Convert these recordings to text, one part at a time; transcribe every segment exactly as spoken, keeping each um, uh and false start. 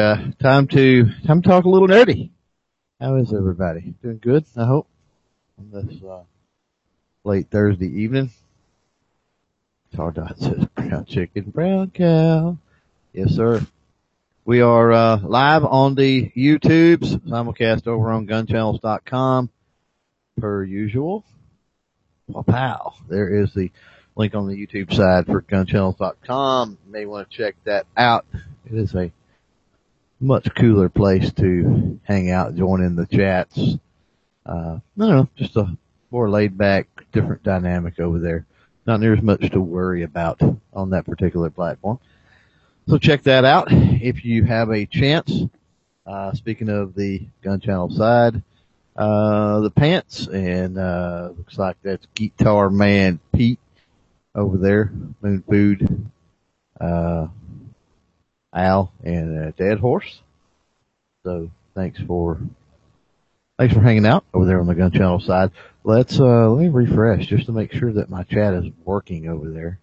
uh, time to time to talk a little nerdy. How is everybody? Doing good, I hope, on this uh, late Thursday evening. Tardot says brown chicken, brown cow. Yes, sir. We are uh, live on the YouTubes, simulcast over on gun channels dot com, per usual. Wow, pow. There is the link on the YouTube side for gun channels dot com. You may want to check that out. It is a much cooler place to hang out, join in the chats. Uh, I don't know, just a more laid back, different dynamic over there. Not near as much to worry about on that particular platform. So check that out if you have a chance. Uh, speaking of the Gun Channel side, uh, the pants, and, uh, looks like that's Guitar Man Pete over there, Moon Food, uh, Al, and uh, Dead Horse. So thanks for thanks for hanging out over there on the Gun Channel side. Let's uh let me refresh just to make sure that my chat is working over there.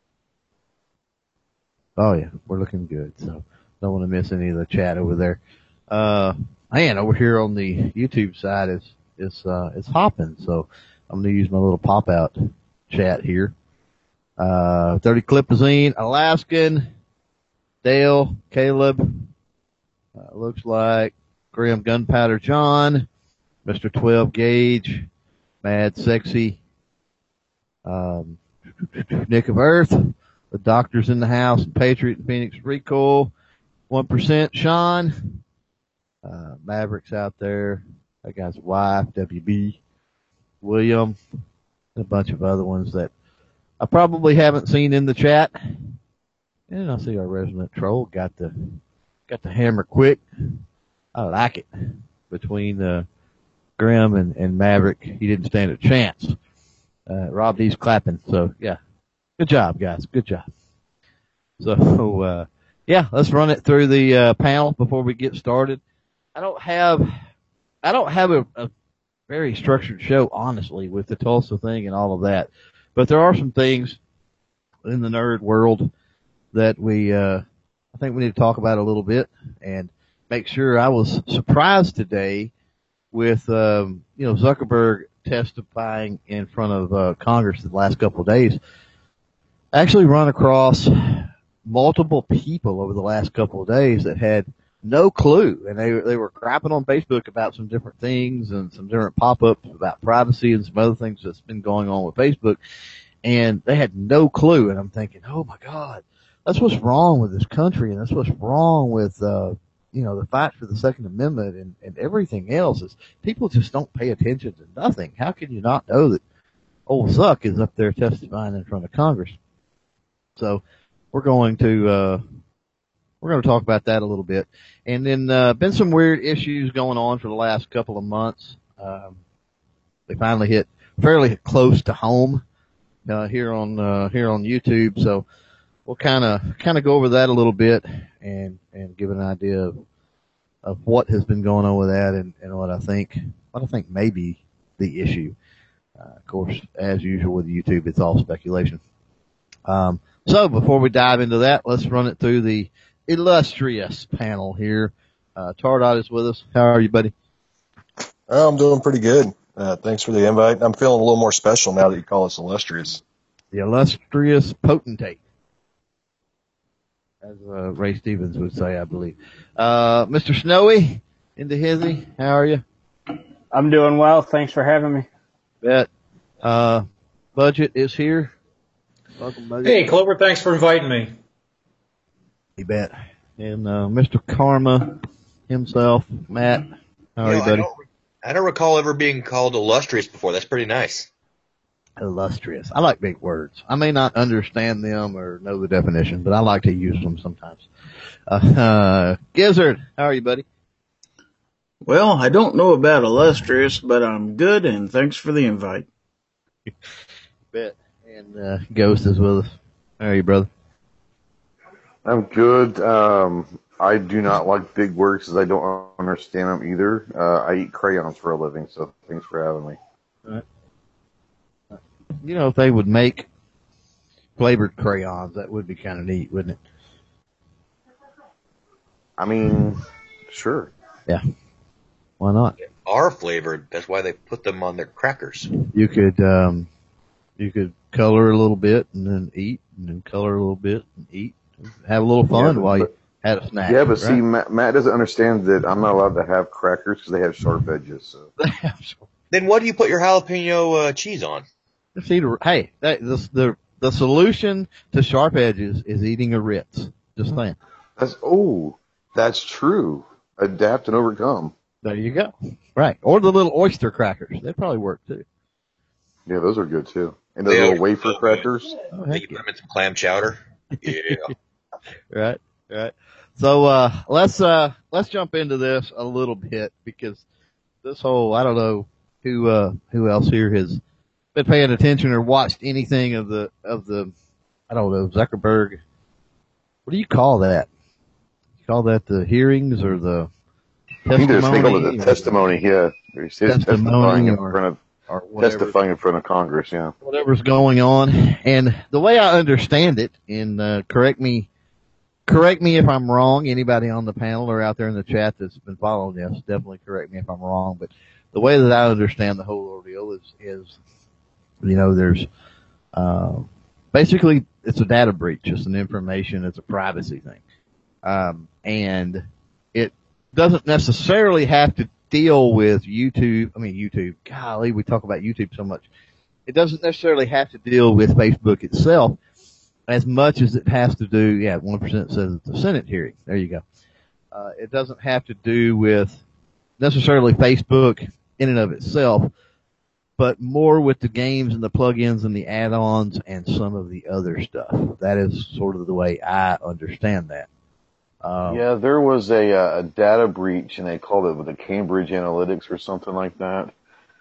Oh yeah, we're looking good. So don't want to miss any of the chat over there. Uh, man, over here on the YouTube side is is uh it's hopping. So I'm gonna use my little pop out chat here. Uh, thirty Clipazine, Alaskan. Dale, Caleb, uh, looks like Graham Gunpowder John, Mister twelve Gauge, Mad Sexy, um, Nick of Earth, the Doctor's in the House, Patriot and Phoenix Recoil, one percent Sean, uh, Mavericks out there, that guy's wife, W B, William, and a bunch of other ones that I probably haven't seen in the chat. And I see our resident troll got the, got the hammer quick. I like it. Between, uh, Graham and, and Maverick, he didn't stand a chance. Uh, Rob D's clapping. So yeah, good job guys. Good job. So, uh, yeah, let's run it through the, uh, panel before we get started. I don't have, I don't have a, a very structured show, honestly, with the Tulsa thing and all of that. But there are some things in the nerd world that we, uh, I think we need to talk about a little bit and make sure. I was surprised today with, um, you know, Zuckerberg testifying in front of, uh, Congress the last couple of days. I actually run across multiple people over the last couple of days that had no clue, and they, they were crapping on Facebook about some different things and some different pop-ups about privacy and some other things that's been going on with Facebook, and they had no clue. And I'm thinking, oh my God. That's what's wrong with this country, and that's what's wrong with, uh, you know, the fight for the Second Amendment and, and everything else is people just don't pay attention to nothing. How can you not know that old Zuck is up there testifying in front of Congress? So we're going to, uh, we're going to talk about that a little bit. And then, uh, been some weird issues going on for the last couple of months. Um, they finally hit fairly close to home, uh, here on, uh, here on YouTube. So, we'll kind of kind of go over that a little bit and and give an idea of, of what has been going on with that and, and what I think what I think may be the issue. Uh, of course, as usual with YouTube, it's all speculation. Um, so before we dive into that, let's run it through the illustrious panel here. Uh, Tardot is with us. How are you, buddy? Oh, I'm doing pretty good. Uh, thanks for the invite. I'm feeling a little more special now that you call us illustrious. The illustrious potentate, as uh, Ray Stevens would say, I believe. Uh, Mister Snowy, into hizzy, how are you? I'm doing well. Thanks for having me. Bet. Uh, Budget is here. Welcome, Budget. Hey, Clover, thanks for inviting me. You bet. And uh, Mister Karma himself, Matt, how are you, you know, buddy? I don't, I don't recall ever being called illustrious before. That's pretty nice. Illustrious. I like big words. I may not understand them or know the definition, but I like to use them sometimes. Uh, uh, Gizzard, how are you, buddy? Well, I don't know about illustrious, but I'm good, and thanks for the invite. Bet. And uh, Ghost is with us. How are you, brother? I'm good. Um, I do not like big words because I don't understand them either. Uh, I eat crayons for a living, so thanks for having me. All right. You know, if they would make flavored crayons, that would be kind of neat, wouldn't it? I mean, sure. Yeah. Why not? Are flavored. That's why they put them on their crackers. You could, um, you could color a little bit and then eat, and then color a little bit and eat. Have a little fun Yeah, but- while you had a snack. Yeah, but right? see, Matt, Matt doesn't understand that I'm not allowed to have crackers because they have sharp edges. So Then what do you put your jalapeno uh, cheese on? Just eat a, hey, that, the, the, the solution to sharp edges is eating a Ritz. Just saying. that's oh, that's true. Adapt and overcome. There you go. Right. Or the little oyster crackers. They probably work too. Yeah, those are good too. And those They little are wafer so good. crackers. Oh, You heck put yeah. them in some clam chowder. Yeah. Right. Right. So, uh, let's, uh, let's jump into this a little bit because this whole, I don't know who, uh, who else here has been paying attention or watched anything of the, of the, I don't know, Zuckerberg. What do you call that? You call that the hearings or the I think they testimony? call it the testimony. Yeah, He's Testimony testifying in or- front of or whatever. testifying in front of Congress. Yeah. whatever's going on. And the way I understand it, and uh, correct me, correct me if I'm wrong. Anybody on the panel or out there in the chat that's been following this, definitely correct me if I'm wrong. But the way that I understand the whole ordeal is, is you know, there's uh, basically it's a data breach. It's an information. It's a privacy thing, um, and it doesn't necessarily have to deal with YouTube. I mean, YouTube. Golly, we talk about YouTube so much. It doesn't necessarily have to deal with Facebook itself as much as it has to do, yeah, one percent says it's a Senate hearing. There you go. Uh, it doesn't have to do with necessarily Facebook in and of itself, but more with the games and the plugins and the add-ons and some of the other stuff. That is sort of the way I understand that. Um, Yeah, there was a, uh, a data breach, and they called it with the Cambridge Analytics or something like that.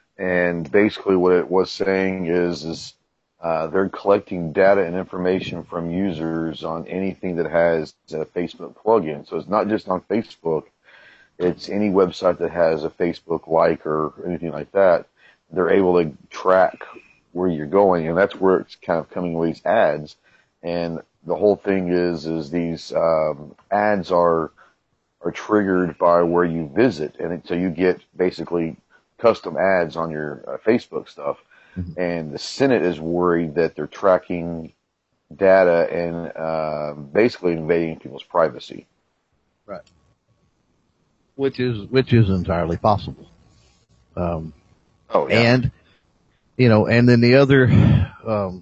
And basically, what it was saying is, is uh, they're collecting data and information from users on anything that has a Facebook plugin. So it's not just on Facebook; it's any website that has a Facebook like or anything like that. They're able to track where you're going, and that's where it's kind of coming with these ads. And the whole thing is, is these um, ads are are triggered by where you visit, and it, so you get basically custom ads on your uh, Facebook stuff. Mm-hmm. And the Senate is worried that they're tracking data and uh, basically invading people's privacy. Right. Which is which is entirely possible. Um, oh, yeah. And you know, and then the other. Um,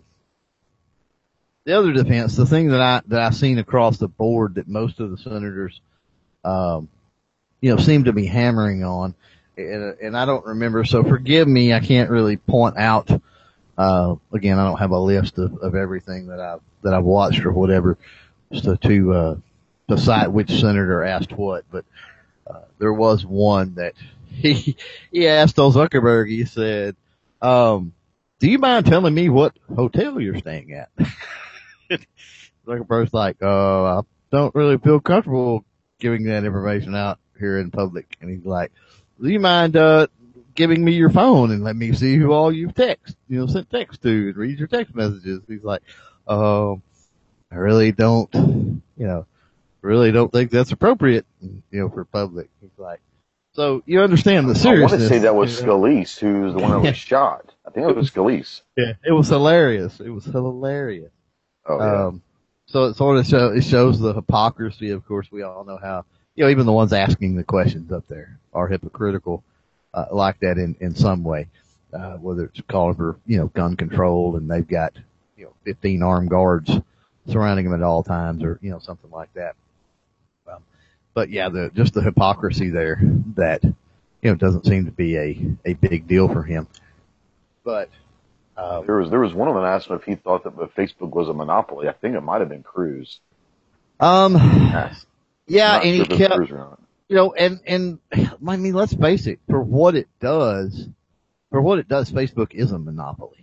The other defense, the thing that I, that I've seen across the board that most of the senators, um, you know, seem to be hammering on, and, and I don't remember, so forgive me, I can't really point out, uh, again, I don't have a list of, of everything that I've, that I've watched or whatever, to, to, uh, decide which senator asked what, but, uh, there was one that he, he asked old Zuckerberg, he said, um, do you mind telling me what hotel you're staying at? Zuckerberg's like, uh, I don't really feel comfortable giving that information out here in public. And he's like, do you mind, uh, giving me your phone and let me see who all you've text, you know, sent text to and read your text messages? He's like, um, I really don't, you know, really don't think that's appropriate, you know, for public. He's like, so you understand the seriousness. I want to say that was Scalise, who's the one that was shot. I think it was Scalise. Yeah, it was hilarious. It was hilarious. Oh, yeah. Um, so it sort of show, it shows the hypocrisy. Of course, we all know how, you know, even the ones asking the questions up there are hypocritical, uh, like that in, in some way, uh, whether it's calling for, you know, gun control and they've got, you know, fifteen armed guards surrounding them at all times or, you know, something like that. Um, but yeah, the, just the hypocrisy there that, you know, doesn't seem to be a, a big deal for him. But, Um, there was there was one of them that asked him if he thought that Facebook was a monopoly. I think it might have been Cruz. Um, Yes. yeah, Not and he sure if it was kept, Cruz or not. you know, and, and, I mean, let's face it, for what it does, for what it does, Facebook is a monopoly.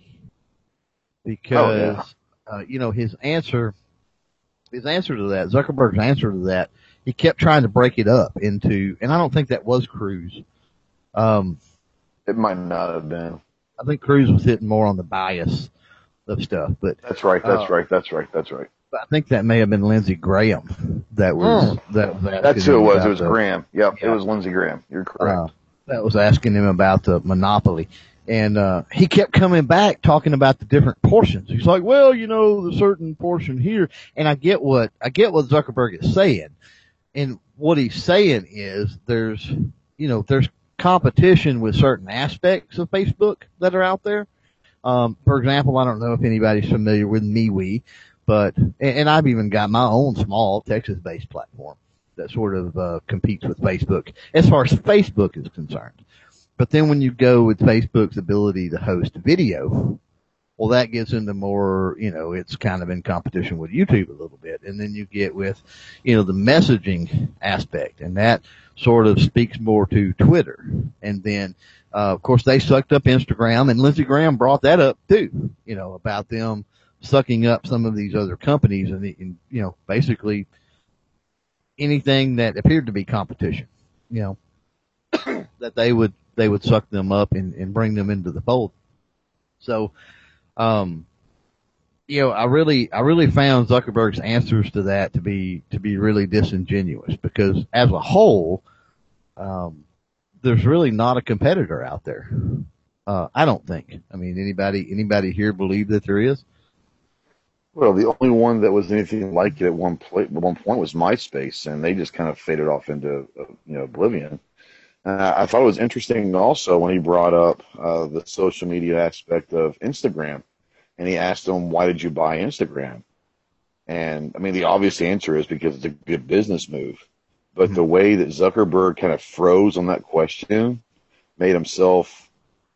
Because, Oh, yeah. uh, you know, his answer, his answer to that, Zuckerberg's answer to that, he kept trying to break it up into, and I don't think that was Cruz. Um, It might not have been. I think Cruz was hitting more on the bias of stuff, but That's right. That's Uh, right. That's right. That's right. I think that may have been Lindsey Graham that was, Hmm. that, that That's who it was. It about was the- Graham. Yep, Yeah. it was Lindsey Graham. You're correct. Uh, that was asking him about the monopoly. And, uh, he kept coming back talking about the different portions. He's like, well, you know, the certain portion here. And I get what, I get what Zuckerberg is saying. And what he's saying is there's, you know, there's competition with certain aspects of Facebook that are out there. Um, for example, I don't know if anybody's familiar with MeWe, but, and, and I've even got my own small Texas-based platform that sort of, uh, competes with Facebook as far as Facebook is concerned. But then when you go with Facebook's ability to host video, well, that gets into more, you know, it's kind of in competition with YouTube a little bit. And then you get with, you know, the messaging aspect, and that sort of speaks more to Twitter. And then, uh, of course, they sucked up Instagram, and Lindsey Graham brought that up too, you know, about them sucking up some of these other companies and, and you know, basically anything that appeared to be competition, you know, that they would, they would suck them up and, and bring them into the fold. So, um, you know, I really, I really found Zuckerberg's answers to that to be, to be really disingenuous, because as a whole, um, there's really not a competitor out there. Uh, I don't think. I mean, anybody, anybody here believe that there is? Well, the only one that was anything like it at one point, at one point was MySpace, and they just kind of faded off into, uh, you know, oblivion. Uh, I thought it was interesting also when he brought up uh, the social media aspect of Instagram, and he asked them, why did you buy Instagram? And, I mean, the obvious answer is because it's a good business move. But mm-hmm. the way that Zuckerberg kind of froze on that question made himself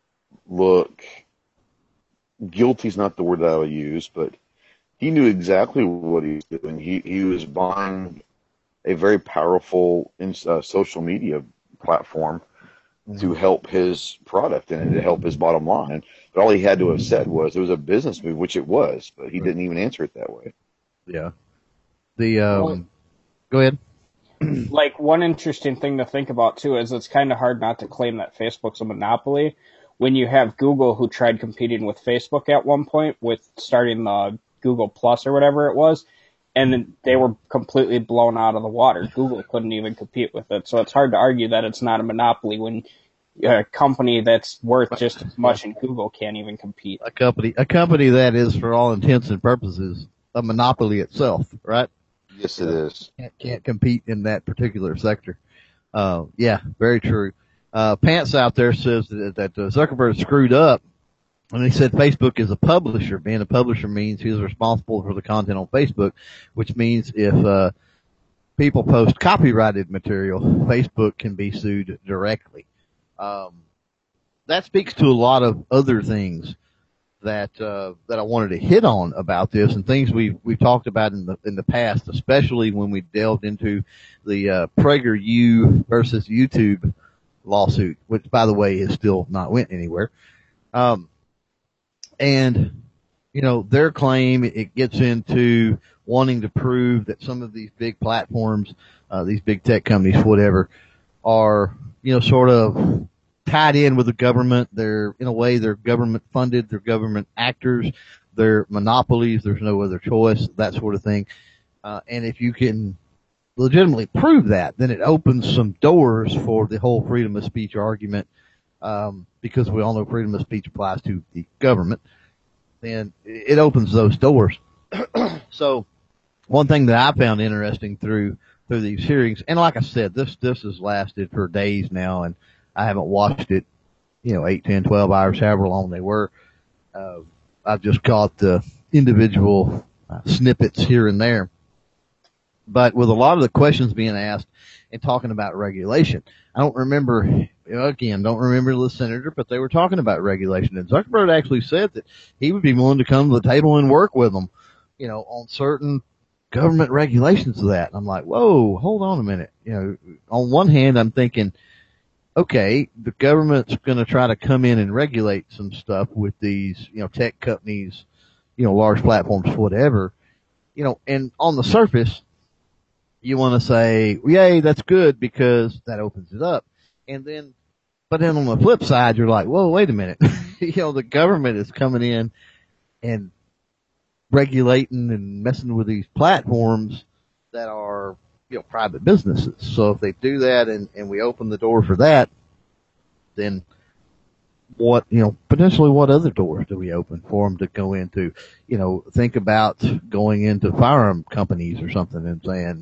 look, guilty is not the word that I would use, but he knew exactly what he was doing. He, he was buying a very powerful uh, social media platform to help his product and to help his bottom line. But all he had to have said was it was a business move, which it was, but he didn't even answer it that way. Yeah. The, um, well, go ahead. Like, one interesting thing to think about too is it's kind of hard not to claim that Facebook's a monopoly when you have Google, who tried competing with Facebook at one point with starting the Google Plus or whatever it was, and they were completely blown out of the water. Google couldn't even compete with it. So it's hard to argue that it's not a monopoly when a company that's worth just as much in Google can't even compete. A company, a company that is, for all intents and purposes, a monopoly itself, right? Yes, it is. Can't, can't compete in that particular sector. Uh, yeah, very true. Uh, Pants out there says that, that uh, Zuckerberg screwed up. And he said Facebook is a publisher. Being a publisher means he's responsible for the content on Facebook, which means if uh people post copyrighted material, Facebook can be sued directly. Um that speaks to a lot of other things that uh that I wanted to hit on about this, and things we've we've talked about in the in the past, especially when we delved into the uh PragerU versus YouTube lawsuit, which by the way is still not went anywhere. Um And, you know, their claim, it gets into wanting to prove that some of these big platforms, uh, these big tech companies, whatever, are, you know, sort of tied in with the government. They're, in a way, they're government funded, they're government actors, they're monopolies, there's no other choice, that sort of thing. Uh, and if you can legitimately prove that, then it opens some doors for the whole freedom of speech argument. Um, because we all know freedom of speech applies to the government, then it opens those doors. So one thing that I found interesting through, through these hearings, and like I said, this, this has lasted for days now, and I haven't watched it, you know, eight, ten, twelve hours, however long they were. Uh, I've just caught the individual uh, snippets here and there. But with a lot of the questions being asked and talking about regulation, I don't remember, again, don't remember the senator, but they were talking about regulation. And Zuckerberg actually said that he would be willing to come to the table and work with them, you know, on certain government regulations of that. And I'm like, whoa, hold on a minute. You know, on one hand, I'm thinking, okay, the government's going to try to come in and regulate some stuff with these, you know, tech companies, you know, large platforms, whatever, you know, and on the surface, you want to say, yay, that's good because that opens it up. And then, but then on the flip side, you're like, whoa, wait a minute. You know, the government is coming in and regulating and messing with these platforms that are, you know, private businesses. So if they do that and, and we open the door for that, then what, you know, potentially what other doors do we open for them to go into? You know, think about going into firearm companies or something and saying,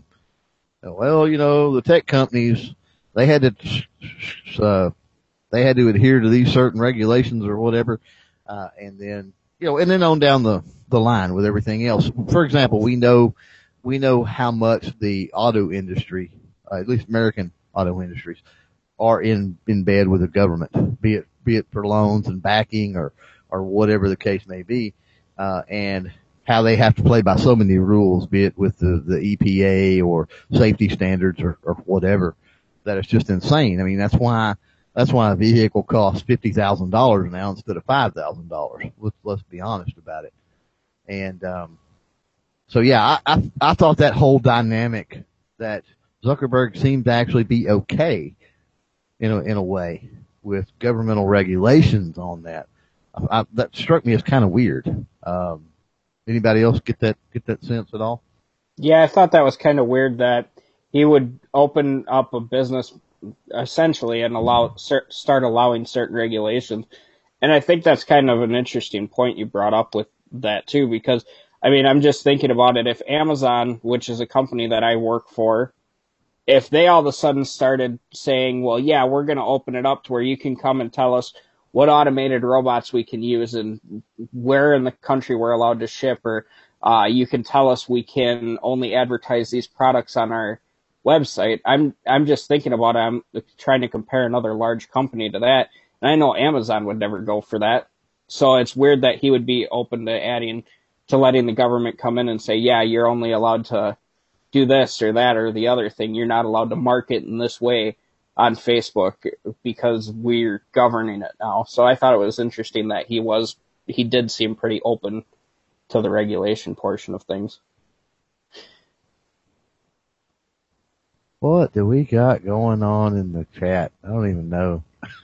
well, you know, the tech companies, they had to, uh, they had to adhere to these certain regulations or whatever, uh, and then, you know, and then on down the, the line with everything else. For example, we know, we know how much the auto industry, uh, at least American auto industries, are in, in bed with the government, be it, be it for loans and backing or, or whatever the case may be, uh, and how they have to play by so many rules, be it with the, the E P A or safety standards or, or whatever, that it's just insane. I mean, that's why, that's why a vehicle costs fifty thousand dollars now instead of five thousand dollars. Let's, let's be honest about it. And, um, so yeah, I, I, I thought that whole dynamic that Zuckerberg seemed to actually be okay in a, in a way with governmental regulations on that. I, I, that struck me as kind of weird. Um, anybody else get that, get that sense at all? Yeah, I thought that was kind of weird that he would open up a business essentially and allow, start allowing certain regulations. And I think that's kind of an interesting point you brought up with that too, because I mean, I'm just thinking about it. If Amazon, which is a company that I work for, if they all of a sudden started saying, well, yeah, we're going to open it up to where you can come and tell us what automated robots we can use and where in the country we're allowed to ship, or uh, you can tell us we can only advertise these products on our website. I'm I'm just thinking about it. I'm trying to compare another large company to that, and I know Amazon would never go for that. So it's weird that he would be open to adding, to letting the government come in and say, yeah, you're only allowed to do this or that or the other thing. You're not allowed to market in this way on Facebook because we're governing it now. So I thought it was interesting that he was, he did seem pretty open to the regulation portion of things. What do we got going on in the chat? I don't even know.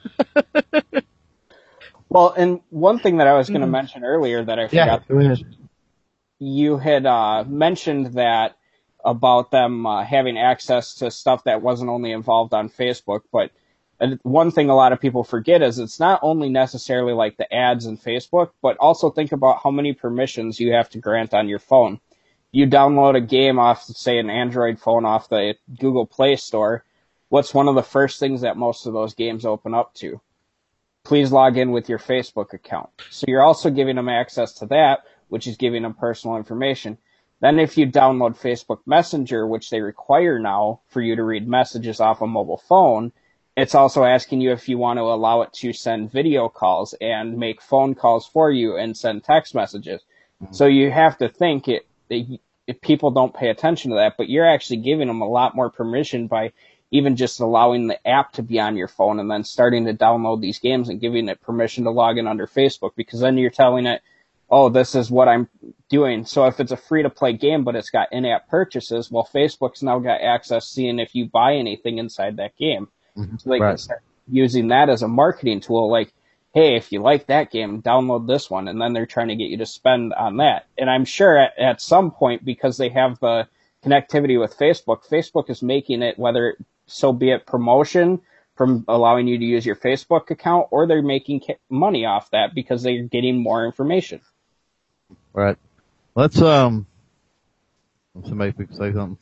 Well, and one thing that I was going to mention earlier that I Yeah, forgot go ahead. you had uh, mentioned that about them uh, having access to stuff that wasn't only involved on Facebook, but one thing a lot of people forget is it's not only necessarily like the ads in Facebook, but also think about how many permissions you have to grant on your phone. You download a game off, say, an Android phone off the Google Play Store, what's one of the first things that most of those games open up to? Please log in with your Facebook account. So you're also giving them access to that, which is giving them personal information. Then if you download Facebook Messenger, which they require now for you to read messages off a mobile phone, it's also asking you if you want to allow it to send video calls and make phone calls for you and send text messages. Mm-hmm. So you have to think it, it, if people don't pay attention to that, but you're actually giving them a lot more permission by even just allowing the app to be on your phone and then starting to download these games and giving it permission to log in under Facebook, because then you're telling it, oh, this is what I'm doing. So if it's a free-to-play game, but it's got in-app purchases, well, Facebook's now got access seeing if you buy anything inside that game. Mm-hmm. So they right. can start using that as a marketing tool, like, hey, if you like that game, download this one, and then they're trying to get you to spend on that. And I'm sure at, at some point, because they have the connectivity with Facebook, Facebook is making it, whether so be it promotion from allowing you to use your Facebook account, or they're making money off that because they're getting more information. Right. Let's, um, somebody could say something.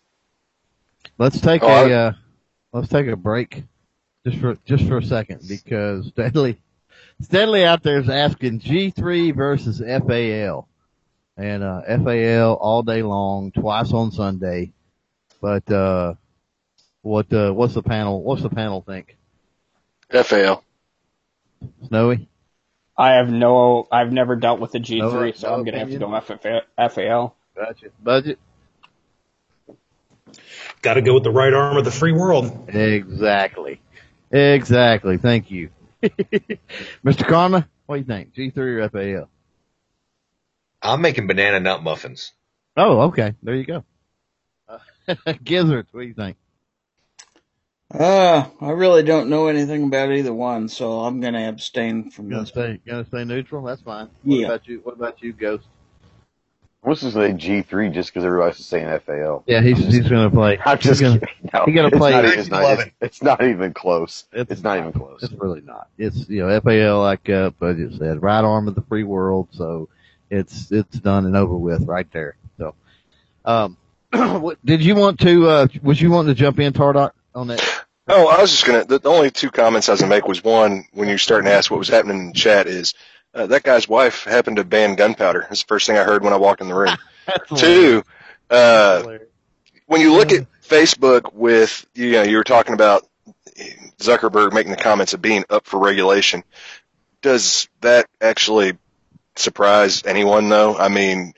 Let's take oh, a, uh, let's take a break just for, just for a second, because Steadily, Steadily out there is asking G three versus F A L. And, uh, F A L all day long, twice on Sunday. But, uh, what, uh, what's the panel, what's the panel think? F A L. Snowy? I have no, I've never dealt with the G three, no, so no I'm going to have to opinion. go F A, F A L. Gotcha. Budget? Got to go with the right arm of the free world. Exactly. Exactly. Thank you. Mister Karma, what do you think? G three or F A L? I'm making banana nut muffins. Oh, okay. There you go. Uh, Gizzards, what do you think? Uh, I really don't know anything about either one, so I'm going to abstain from Gonna this. stay, gonna stay neutral? That's fine. What Yeah. about you? What about you, Ghost? What's this say G three just because everybody's saying F A L? Yeah, he's he's gonna play. I'm just he's gonna, kidding. No, he's gonna it's play. Not, it's, not, it's, it's not even close. It's, it's not even close. It's really not. It's, you know, F A L, like uh, Budget said, right arm of the free world. So it's it's done and over with right there. So, um, what, did you want to? Uh, was you wanting to jump in, Tardoc, on that? Oh, I was just gonna. The, the only two comments I was gonna make was one, when you're starting to ask what was happening in the chat, is uh, that guy's wife happened to ban gunpowder. That's the first thing I heard when I walked in the room. Two, uh, when you look at Facebook with, you know, you were talking about Zuckerberg making the comments of being up for regulation. Does that actually surprise anyone, though? I mean,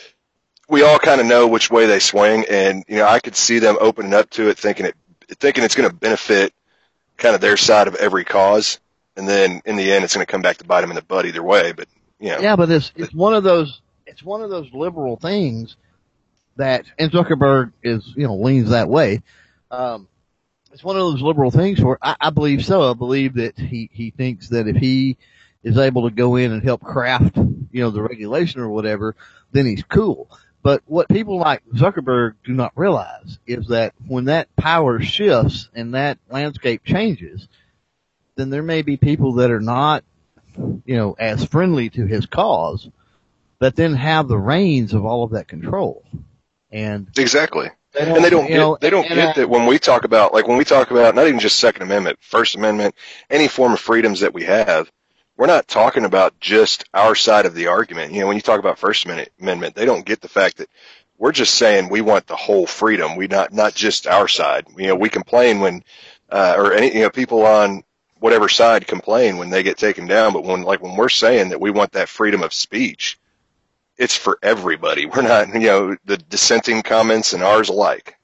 we all kind of know which way they swing, and, you know, I could see them opening up to it, thinking it, thinking it's going to benefit kind of their side of every cause, and then in the end, it's going to come back to bite them in the butt either way. But, you know. Yeah, but it's it's one of those it's one of those liberal things that, and Zuckerberg is, you know, leans that way. Um, it's one of those liberal things where I, I believe so. I believe that he, he thinks that if he is able to go in and help craft, you know, the regulation or whatever, then he's cool. But what people like Zuckerberg do not realize is that when that power shifts and that landscape changes, then there may be people that are not, you know, as friendly to his cause, that then have the reins of all of that control. And exactly. They and they don't get, know, they don't and, get uh, that when we talk about, like when we talk about not even just Second Amendment, First Amendment, any form of freedoms that we have, we're not talking about just our side of the argument. You know, when you talk about First Amendment, they don't get the fact that we're just saying we want the whole freedom. We not, not just our side. You know, we complain when, uh, or any, you know, people on whatever side complain when they get taken down. But when, like, when we're saying that we want that freedom of speech, it's for everybody. We're not, you know, the dissenting comments and ours alike.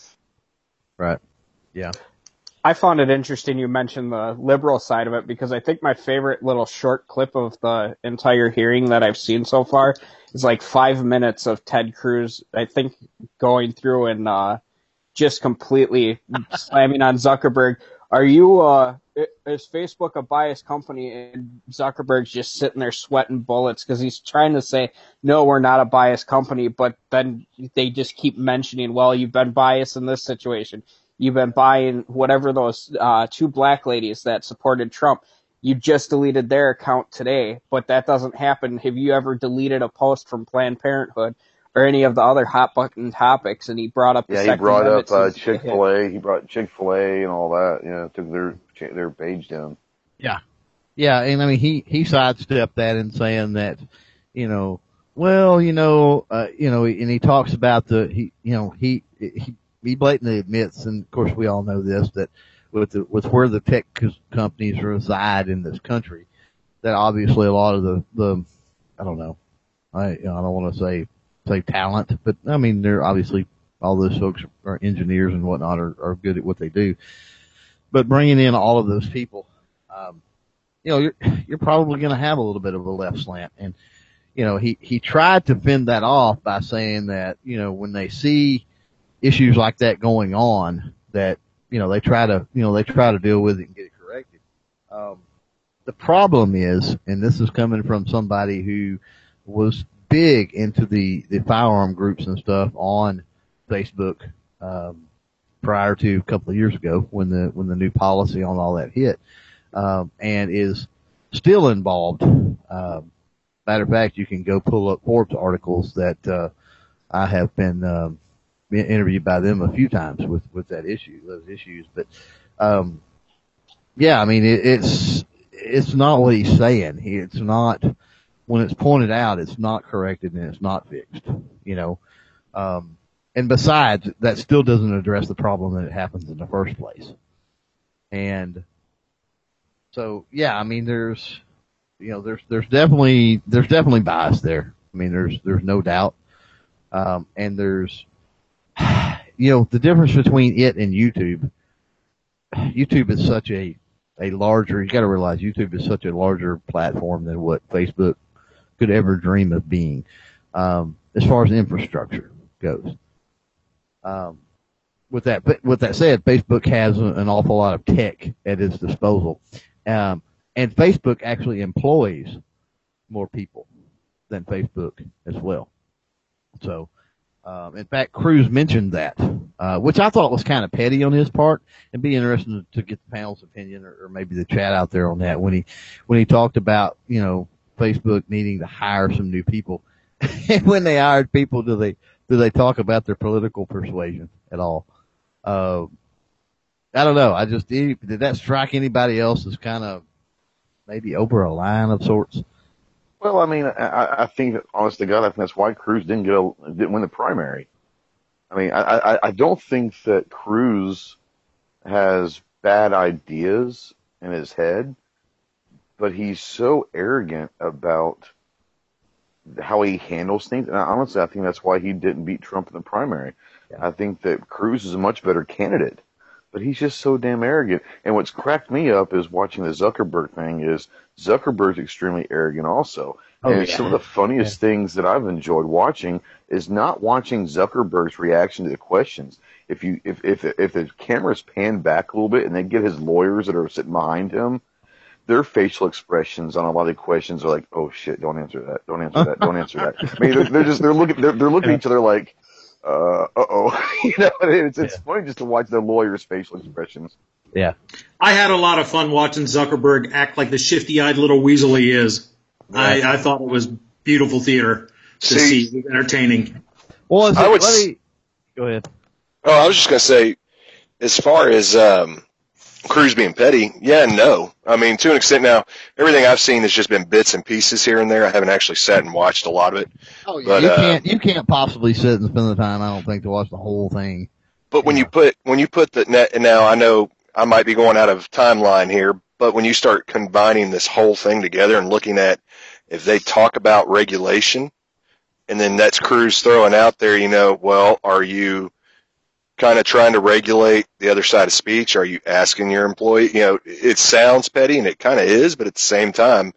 Right. Yeah. I found it interesting you mentioned the liberal side of it, because I think my favorite little short clip of the entire hearing that I've seen so far is like five minutes of Ted Cruz, I think, going through and uh, just completely slamming on Zuckerberg. Are you, uh, is Facebook a biased company? And Zuckerberg's just sitting there sweating bullets because he's trying to say, no, we're not a biased company, but then they just keep mentioning, well, you've been biased in this situation. You've been buying whatever those uh, two black ladies that supported Trump. You just deleted their account today, but that doesn't happen. Have you ever deleted a post from Planned Parenthood or any of the other hot button topics? And he brought up the yeah, he Second brought up Amendment uh, seems to hit. Chick-fil-A. He brought Chick-fil-A and all that. You know, took their their page down. Yeah. Yeah, and I mean, he, he sidestepped that in saying that, you know, well, you know, uh, you know, and he talks about the, he, you know, he, he, he blatantly admits, and of course we all know this, that with the, with where the tech companies reside in this country, that obviously a lot of the, the, I don't know, I, you know, I don't want to say, say talent, but I mean, they're obviously, all those folks are engineers and whatnot, are, are good at what they do. But bringing in all of those people, um, you know, you're, you're probably going to have a little bit of a left slant. And, you know, he, he tried to fend that off by saying that, you know, when they see issues like that going on, that, you know, they try to, you know, they try to deal with it and get it corrected. Um, the problem is, and this is coming from somebody who was big into the, the firearm groups and stuff on Facebook, um, prior to a couple of years ago when the, when the new policy on all that hit, um, and is still involved. Um, matter of fact, you can go pull up Forbes articles that, uh, I have been, um, been interviewed by them a few times with, with that issue, those issues. But, um, yeah, I mean, it, it's, it's not what he's saying. It's not, when it's pointed out, it's not corrected and it's not fixed, you know. Um, and besides, that still doesn't address the problem that it happens in the first place. And so, yeah, I mean, there's, you know, there's, there's definitely, there's definitely bias there. I mean, there's, there's no doubt. Um, and there's, you know, the difference between it and YouTube, YouTube is such a, a larger, you gotta realize YouTube is such a larger platform than what Facebook could ever dream of being, um, as far as infrastructure goes. Um, with that, but with that said, Facebook has an awful lot of tech at its disposal. Um, and Facebook actually employs more people than Facebook as well. So, um, in fact, Cruz mentioned that, uh, which I thought was kind of petty on his part. It'd be interesting to, to get the panel's opinion or, or maybe the chat out there on that when he, when he talked about, you know, Facebook needing to hire some new people. And when they hired people, do they, do they talk about their political persuasion at all? Uh, I don't know. I just, did that strike anybody else as kind of maybe over a line of sorts? Well, I mean, I, I think that, honest to God, I think that's why Cruz didn't get a, didn't win the primary. I mean, I, I, I don't think that Cruz has bad ideas in his head, but he's so arrogant about how he handles things. And honestly, I think that's why he didn't beat Trump in the primary. Yeah. I think that Cruz is a much better candidate, but he's just so damn arrogant. And what's cracked me up is watching the Zuckerberg thing is Zuckerberg's extremely arrogant also. Oh, and yeah. Some of the funniest yeah. things that I've enjoyed watching is not watching Zuckerberg's reaction to the questions. If you, if, if, if the cameras pan back a little bit and they get his lawyers that are sitting behind him, their facial expressions on a lot of the questions are like, "Oh shit, don't answer that, don't answer that, don't answer that." I mean, they're, they're just they're looking they're, they're looking at each other like, "Uh, uh oh," you know. It's it's yeah. funny just to watch the lawyers' facial expressions. Yeah, I had a lot of fun watching Zuckerberg act like the shifty-eyed little weasel he is. Yeah. I I thought it was beautiful theater to see. see. It was entertaining. Well, I would let me, go ahead. Oh, I was just gonna say, as far as um. Cruz being petty, yeah and no. I mean, to an extent now, everything I've seen has just been bits and pieces here and there. I haven't actually sat and watched a lot of it. Oh, yeah. But, you uh, can't, you can't possibly sit and spend the time, I don't think, to watch the whole thing. But when you put, when you put the net, and now I know I might be going out of timeline here, but when you start combining this whole thing together and looking at if they talk about regulation, and then that's Cruz throwing out there, you know, well, are you kind of trying to regulate the other side of speech? Are you asking your employee? You know, it sounds petty, and it kind of is, but at the same time,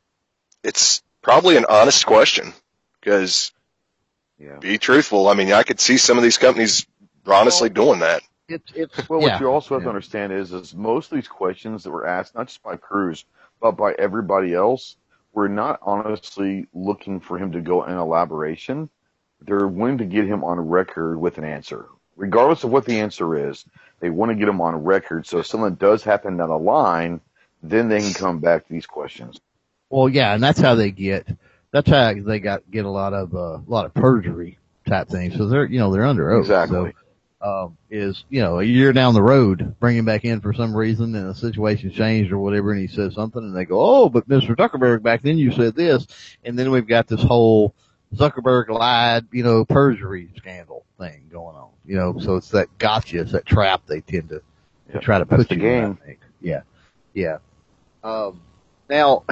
it's probably an honest question because, yeah. be truthful, I mean, I could see some of these companies honestly well, doing that. It's, it's, well, yeah. what you also have yeah. to understand is, is most of these questions that were asked, not just by Cruz, but by everybody else, we're not honestly looking for him to go in elaboration. They're willing to get him on record with an answer. Regardless of what the answer is, they want to get them on record. So if something does happen down the line, then they can come back to these questions. Well, yeah, and that's how they get. That's how they got get a lot of uh, a lot of perjury type things. So they're you know they're under oath. Exactly. So, um, is you know a year down the road, bring him back in for some reason, and the situation changed or whatever, and he says something, and they go, "Oh, but Mister Zuckerberg, back then you said this," and then we've got this whole Zuckerberg lied, you know, perjury scandal thing going on. You know, so it's that gotcha, it's that trap they tend to, to yep, try to put the you game. in. I think. Yeah, yeah. Um, now,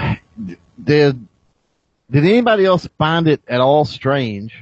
did did anybody else find it at all strange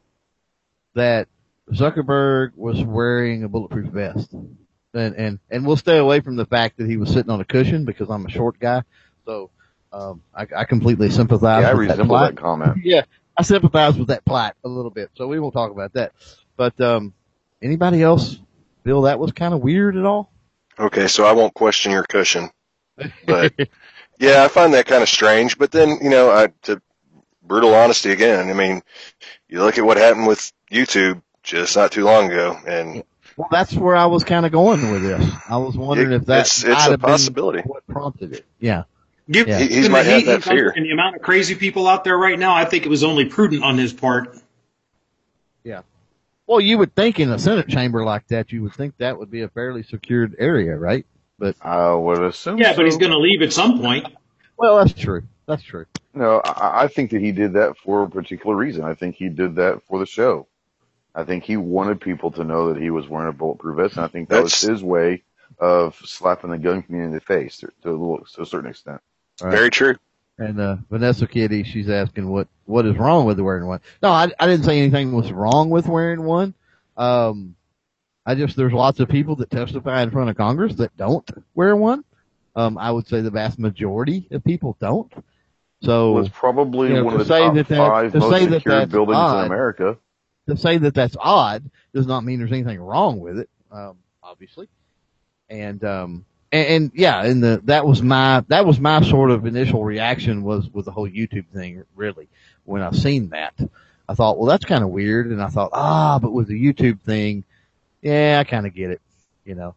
that Zuckerberg was wearing a bulletproof vest? And and and we'll stay away from the fact that he was sitting on a cushion because I'm a short guy, so um, I, I completely sympathize. Yeah, I with resemble that, that comment. Yeah, I sympathize with that plight a little bit, so we won't talk about that. But um, anybody else feel that was kind of weird at all? Okay, so I won't question your cushion, but yeah, I find that kind of strange. But then, you know, I, to brutal honesty again, I mean, you look at what happened with YouTube just not too long ago, and well, that's where I was kind of going with this. I was wondering it, if that it's, it's a possibility. What prompted it? Yeah. Give, yeah. He, he might have that fear. And the amount of crazy people out there right now, I think it was only prudent on his part. Yeah. Well, you would think in a Senate chamber like that, you would think that would be a fairly secured area, right? But I would assume. Yeah, so. but he's going to leave at some point. Well, that's true. That's true. No, I, I think that he did that for a particular reason. I think he did that for the show. I think he wanted people to know that he was wearing a bulletproof vest, and I think that that's, was his way of slapping the gun community in the face to, to, a, little, to a certain extent. Right. Very true. And uh, Vanessa Kitty, she's asking what what is wrong with wearing one. No, I, I didn't say anything was wrong with wearing one. Um, I just there's lots of people that testify in front of Congress that don't wear one. Um, I would say the vast majority of people don't. So well, it's probably you know, one of the top that five that, most that secured buildings odd, in America. To say that that's odd does not mean there's anything wrong with it, um, obviously. And um, and, and yeah, and the that was my that was my sort of initial reaction was with the whole YouTube thing, really, when I seen that. I thought, well, that's kind of weird. And I thought, ah, but with the YouTube thing, yeah, I kind of get it, you know.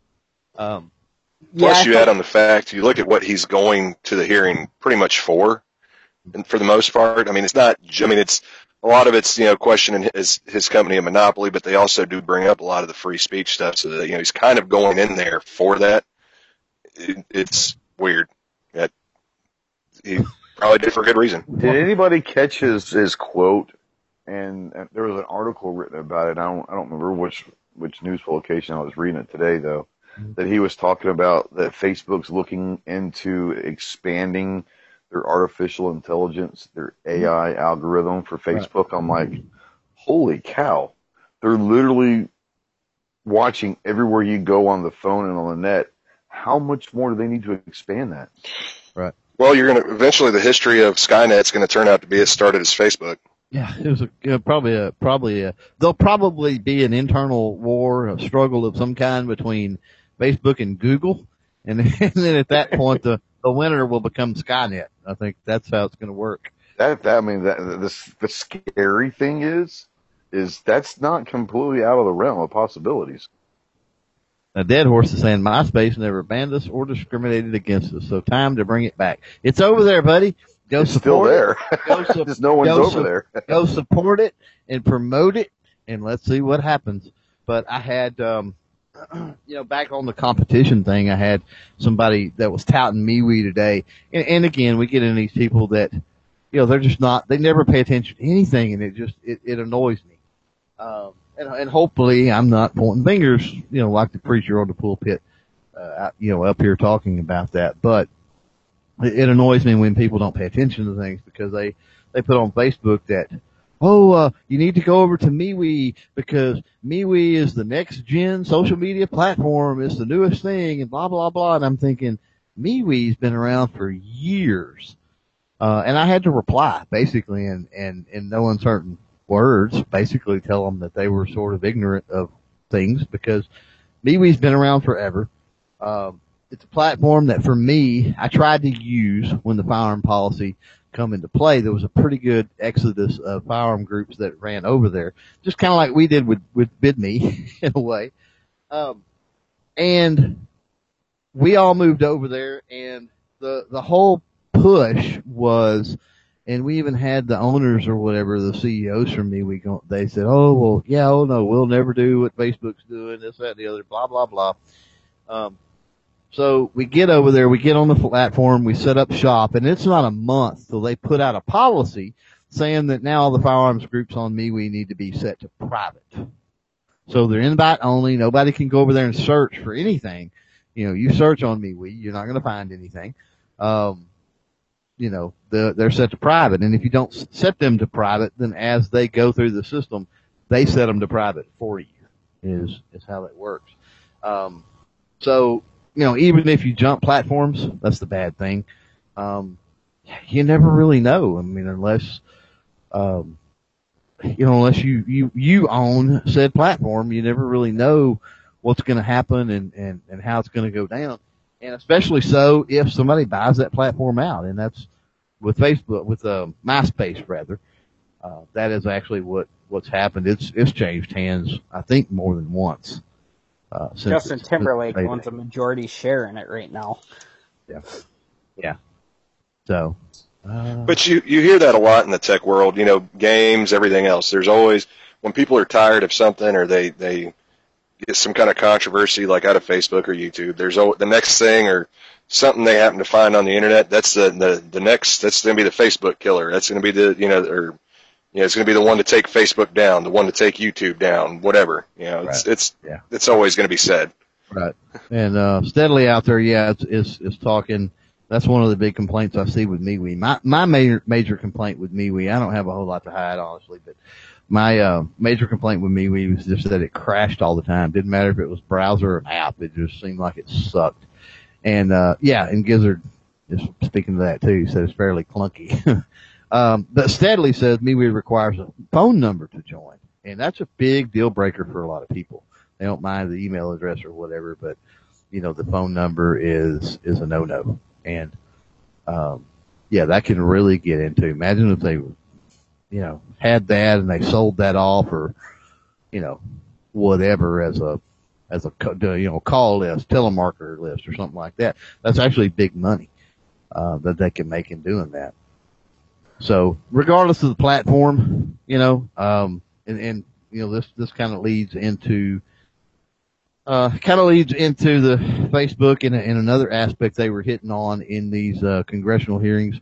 Um, Plus, Yeah, I you thought- add on the fact, you look at what he's going to the hearing pretty much for, and for the most part. I mean, it's not, I mean, it's, a lot of it's, you know, questioning his, his company a monopoly, but they also do bring up a lot of the free speech stuff, so that, you know, he's kind of going in there for that. It, it's weird. That he probably did for a good reason. Did anybody catch his, his quote? And, and there was an article written about it. I don't I don't remember which which news publication I was reading it today though. That he was talking about that Facebook's looking into expanding their artificial intelligence, their A I algorithm for Facebook. I'm like, holy cow! They're literally watching everywhere you go on the phone and on the net. How much more do they need to expand that? Right. Well, you're going to, eventually the history of Skynet's going to turn out to be as started as Facebook. Yeah, it was a, uh, probably a, probably a, there'll probably be an internal war, a struggle of some kind between Facebook and Google. And, and then at that point, the, the winner will become Skynet. I think that's how it's going to work. That, that I mean, that the, the scary thing is, is that's not completely out of the realm of possibilities. A dead horse is saying MySpace never banned us or discriminated against us, so time to bring it back. It's over there, buddy. Go It's support still there. it. Go su- Just no one's go over su- there. Go support it and promote it, and let's see what happens. But I had, um, you know, back on the competition thing, I had somebody that was touting MeWe today, and, and again, we get in these people that, you know, they're just not, they never pay attention to anything, and it just, it, it annoys me. Um, and, and hopefully I'm not pointing fingers, you know, like the preacher on the pulpit, uh, you know, up here talking about that, but it, it annoys me when people don't pay attention to things because they, they put on Facebook that, oh, uh, you need to go over to MeWe because MeWe is the next gen social media platform. It's the newest thing and blah, blah, blah. And I'm thinking MeWe's been around for years. Uh, and I had to reply basically in, in, in no uncertain words, basically tell them that they were sort of ignorant of things because MeWe's been around forever. Um, it's a platform that for me, I tried to use when the firearm policy come into play. There was a pretty good exodus of firearm groups that ran over there, just kind of like we did with, with BidMe in a way. Um, and we all moved over there and the, the whole push was, and we even had the owners or whatever, the C E Os from me, we go, they said, oh, well, yeah, oh no, we'll never do what Facebook's doing, this, that, and the other, blah, blah, blah. Um, so we get over there, we get on the platform, we set up shop, and it's not a month till they put out a policy saying that now all the firearms groups on MeWe need to be set to private. So they're invite only, nobody can go over there and search for anything. You know, you search on MeWe, you're not going to find anything. Um, you know, the, they're set to private. And if you don't set them to private, then as they go through the system, they set them to private for you, is, is how that works. Um, so, you know, even if you jump platforms, that's the bad thing. Um, you never really know. I mean, unless, um, you know, unless you, you, you own said platform, you never really know what's going to happen and, and, and how it's going to go down. And especially so if somebody buys that platform out, and that's with Facebook, with uh, MySpace rather. Uh, that is actually what, what's happened. It's it's changed hands, I think, more than once. Uh, since Justin it's, Timberlake it's owns a majority share in it right now. Yeah, yeah. So, uh, But you, you hear that a lot in the tech world, you know, games, everything else. There's always, when people are tired of something or they, they get some kind of controversy like out of Facebook or YouTube, there's always, the next thing or something they happen to find on the internet, that's the, the, the next, that's going to be the Facebook killer. That's going to be the, you know, or, you know, it's going to be the one to take Facebook down, the one to take YouTube down, whatever. You know, it's, Right. it's, Yeah. it's always going to be said. right. And, uh, steadily out there, yeah, it's, it's, it's talking. That's one of the big complaints I see with MeWe. My, my major, major complaint with MeWe, I don't have a whole lot to hide, honestly, but my, uh, major complaint with MeWe was just that it crashed all the time. Didn't matter if it was browser or an app. It just seemed like it sucked. And, uh, yeah, and Gizzard is speaking to that too. He said it's fairly clunky. um, but Steadily says MeWe requires a phone number to join. And that's a big deal breaker for a lot of people. They don't mind the email address or whatever, but, you know, the phone number is, is a no-no. And, um, yeah, that can really get into, imagine if they you know, had that and they sold that off or, you know, whatever as a, as a, you know, call list, telemarketer list or something like that. That's actually big money, uh, that they can make in doing that. So regardless of the platform, you know, um, and, and, you know, this, this kind of leads into, uh, kind of leads into the Facebook and, and another aspect they were hitting on in these, uh, congressional hearings,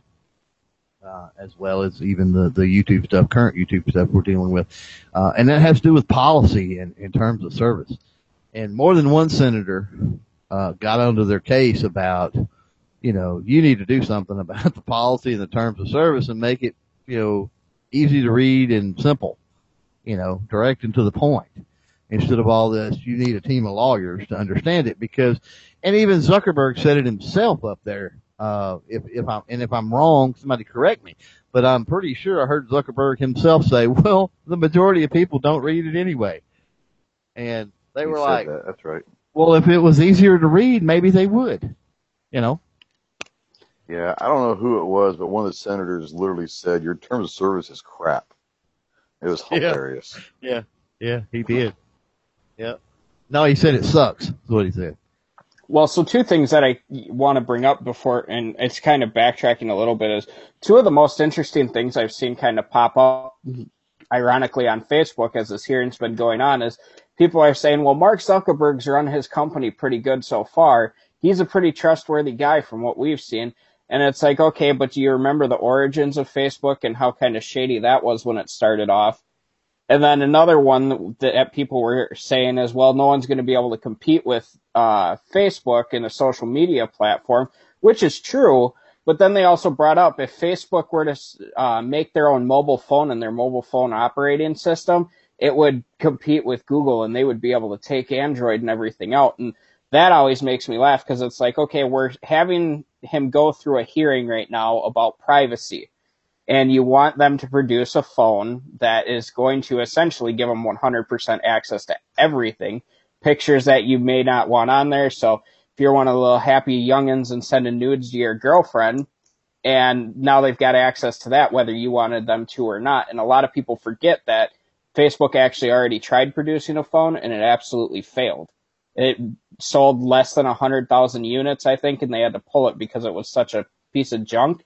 uh, as well as even the, the YouTube stuff, current YouTube stuff we're dealing with. Uh, and that has to do with policy in, in terms of service. And more than one senator, uh, got onto their case about, you know, you need to do something about the policy and the terms of service and make it, you know, easy to read and simple, you know, direct and to the point. Instead of all this, you need a team of lawyers to understand it because, and even Zuckerberg said it himself up there. Uh, if, if I'm, and if I'm wrong, somebody correct me, but I'm pretty sure I heard Zuckerberg himself say, well, the majority of people don't read it anyway. And they He were said like, that. That's right. well, if it was easier to read, maybe they would, you know? Yeah, I don't know who it was, but one of the senators literally said, your terms of service is crap. It was hilarious. Yeah, yeah, he did. Yeah. No, he said it sucks, is what he said. Well, so two things that I want to bring up before, and it's kind of backtracking a little bit, is two of the most interesting things I've seen kind of pop up, ironically, on Facebook as this hearing's been going on, is people are saying, well, Mark Zuckerberg's run his company pretty good so far. He's a pretty trustworthy guy from what we've seen. And it's like, okay, but do you remember the origins of Facebook and how kind of shady that was when it started off? And then another one that people were saying is, well, no one's going to be able to compete with uh Facebook in a social media platform, which is true. But then they also brought up if Facebook were to uh, make their own mobile phone and their mobile phone operating system, it would compete with Google and they would be able to take Android and everything out. And that always makes me laugh because it's like, okay, we're having him go through a hearing right now about privacy. And you want them to produce a phone that is going to essentially give them one hundred percent access to everything, pictures that you may not want on there. So if you're one of the little happy youngins and sending nudes to your girlfriend, and now they've got access to that, whether you wanted them to or not. And a lot of people forget that Facebook actually already tried producing a phone, and it absolutely failed. It sold less than one hundred thousand units, I think, and they had to pull it because it was such a piece of junk.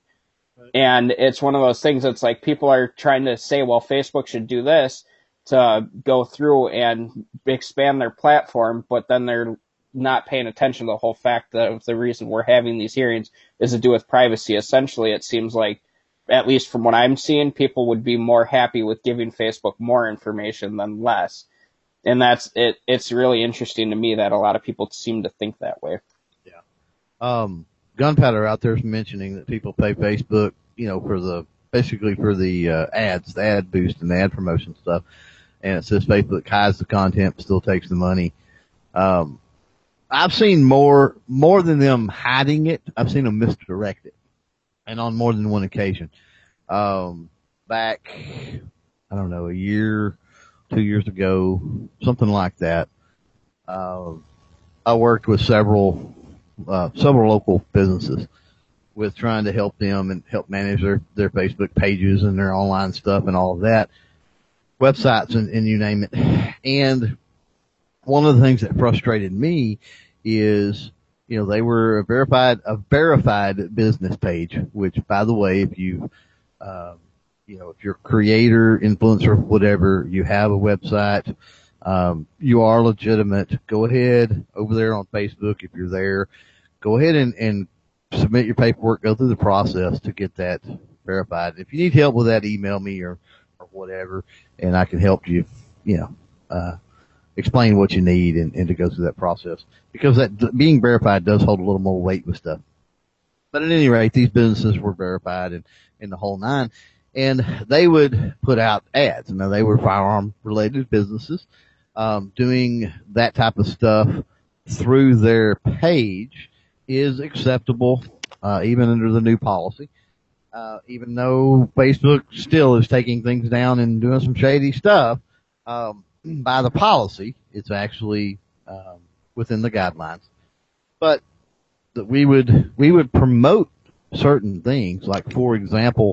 And it's one of those things that's like people are trying to say, well, Facebook should do this to go through and expand their platform, but then they're not paying attention to the whole fact that the reason we're having these hearings is to do with privacy. Essentially, it seems like, at least from what I'm seeing, people would be more happy with giving Facebook more information than less. And that's it. It's really interesting to me that a lot of people seem to think that way. Yeah. Um, Gunpowder out there is mentioning that people pay Facebook, you know, for the, basically for the, uh, ads, the ad boost and the ad promotion stuff. And it says Facebook hides the content, but still takes the money. Um, I've seen more, more than them hiding it, I've seen them misdirect it. And on more than one occasion. Um, back, I don't know, a year, two years ago, something like that. Uh, I worked with several, uh, several local businesses with trying to help them and help manage their, their Facebook pages and their online stuff and all of that, websites and, and you name it. And one of the things that frustrated me is, you know, they were a verified, a verified business page, which, by the way, if you, um, you know, if you're a creator, influencer, whatever, you have a website, um, you are legitimate, go ahead over there on Facebook if you're there. Go ahead and, and submit your paperwork, go through the process to get that verified. If you need help with that, email me or, or whatever, and I can help you, you know, uh, explain what you need and, and to go through that process. Because that being verified does hold a little more weight with stuff. But at any rate, these businesses were verified and in the whole nine. And they would put out ads. Now, they were firearm related businesses, um, doing that type of stuff through their page is acceptable, uh, even under the new policy. Uh, even though Facebook still is taking things down and doing some shady stuff, um, by the policy, it's actually, um, within the guidelines. But that we would, we would promote certain things, like, for example,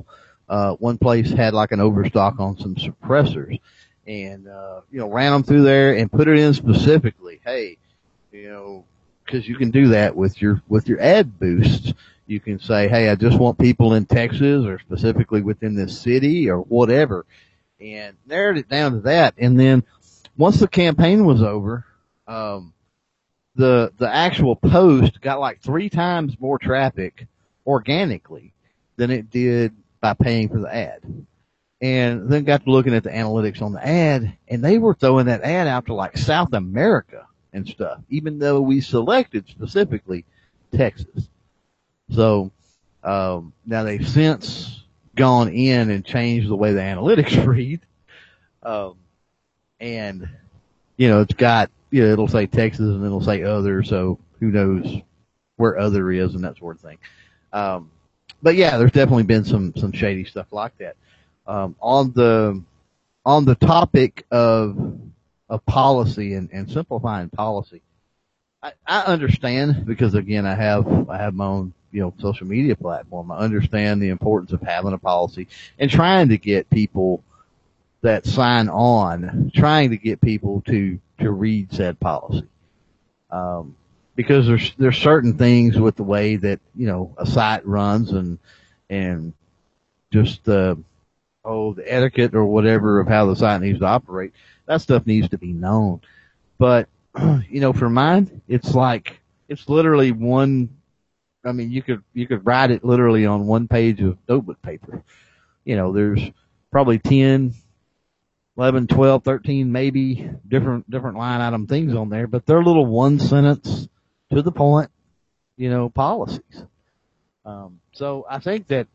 uh, one place had like an overstock on some suppressors and, uh, you know, ran them through there and put it in specifically. Hey, you know, cause you can do that with your, with your ad boosts. You can say, hey, I just want people in Texas or specifically within this city or whatever, and narrowed it down to that. And then once the campaign was over, um, the, the actual post got like three times more traffic organically than it did by paying for the ad. And then got to looking at the analytics on the ad, and they were throwing that ad out to like South America and stuff, even though we selected specifically Texas. So, um, now they've since gone in and changed the way the analytics read. Um, and, you know, it's got, you know, it'll say Texas and it'll say other, so who knows where other is and that sort of thing. Um, but yeah, there's definitely been some, some shady stuff like that. Um, on the, on the topic of, of policy and, and simplifying policy, I, I understand because again, I have, I have my own, you know, social media platform. I understand the importance of having a policy and trying to get people that sign on, trying to get people to, to read said policy. Um, because there's, there's certain things with the way that, you know, a site runs and, and just, uh, oh, the etiquette or whatever of how the site needs to operate. That stuff needs to be known. But, you know, for mine, it's like, it's literally one, I mean, you could, you could write it literally on one page of notebook paper. You know, there's probably ten, eleven, twelve, thirteen, maybe different, different line item things on there, but they're little one sentence to the point, you know, policies. Um, so I think that,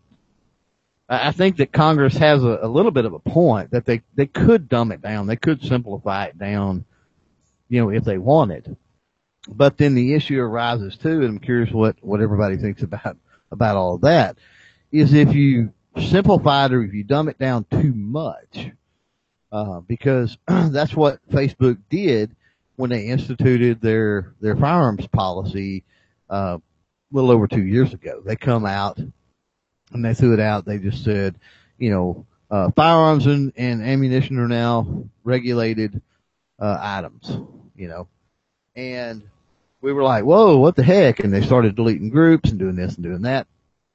I think that Congress has a, a little bit of a point that they, they could dumb it down. They could simplify it down, you know, if they wanted. But then the issue arises too, and I'm curious what, what everybody thinks about, about all of that, is if you simplify it or if you dumb it down too much, uh, because that's what Facebook did when they instituted their, their firearms policy, uh, a little over two years ago. They come out and they threw it out. They just said, you know, uh, firearms and, and ammunition are now regulated, uh, items, you know, and we were like, whoa, what the heck? And they started deleting groups and doing this and doing that.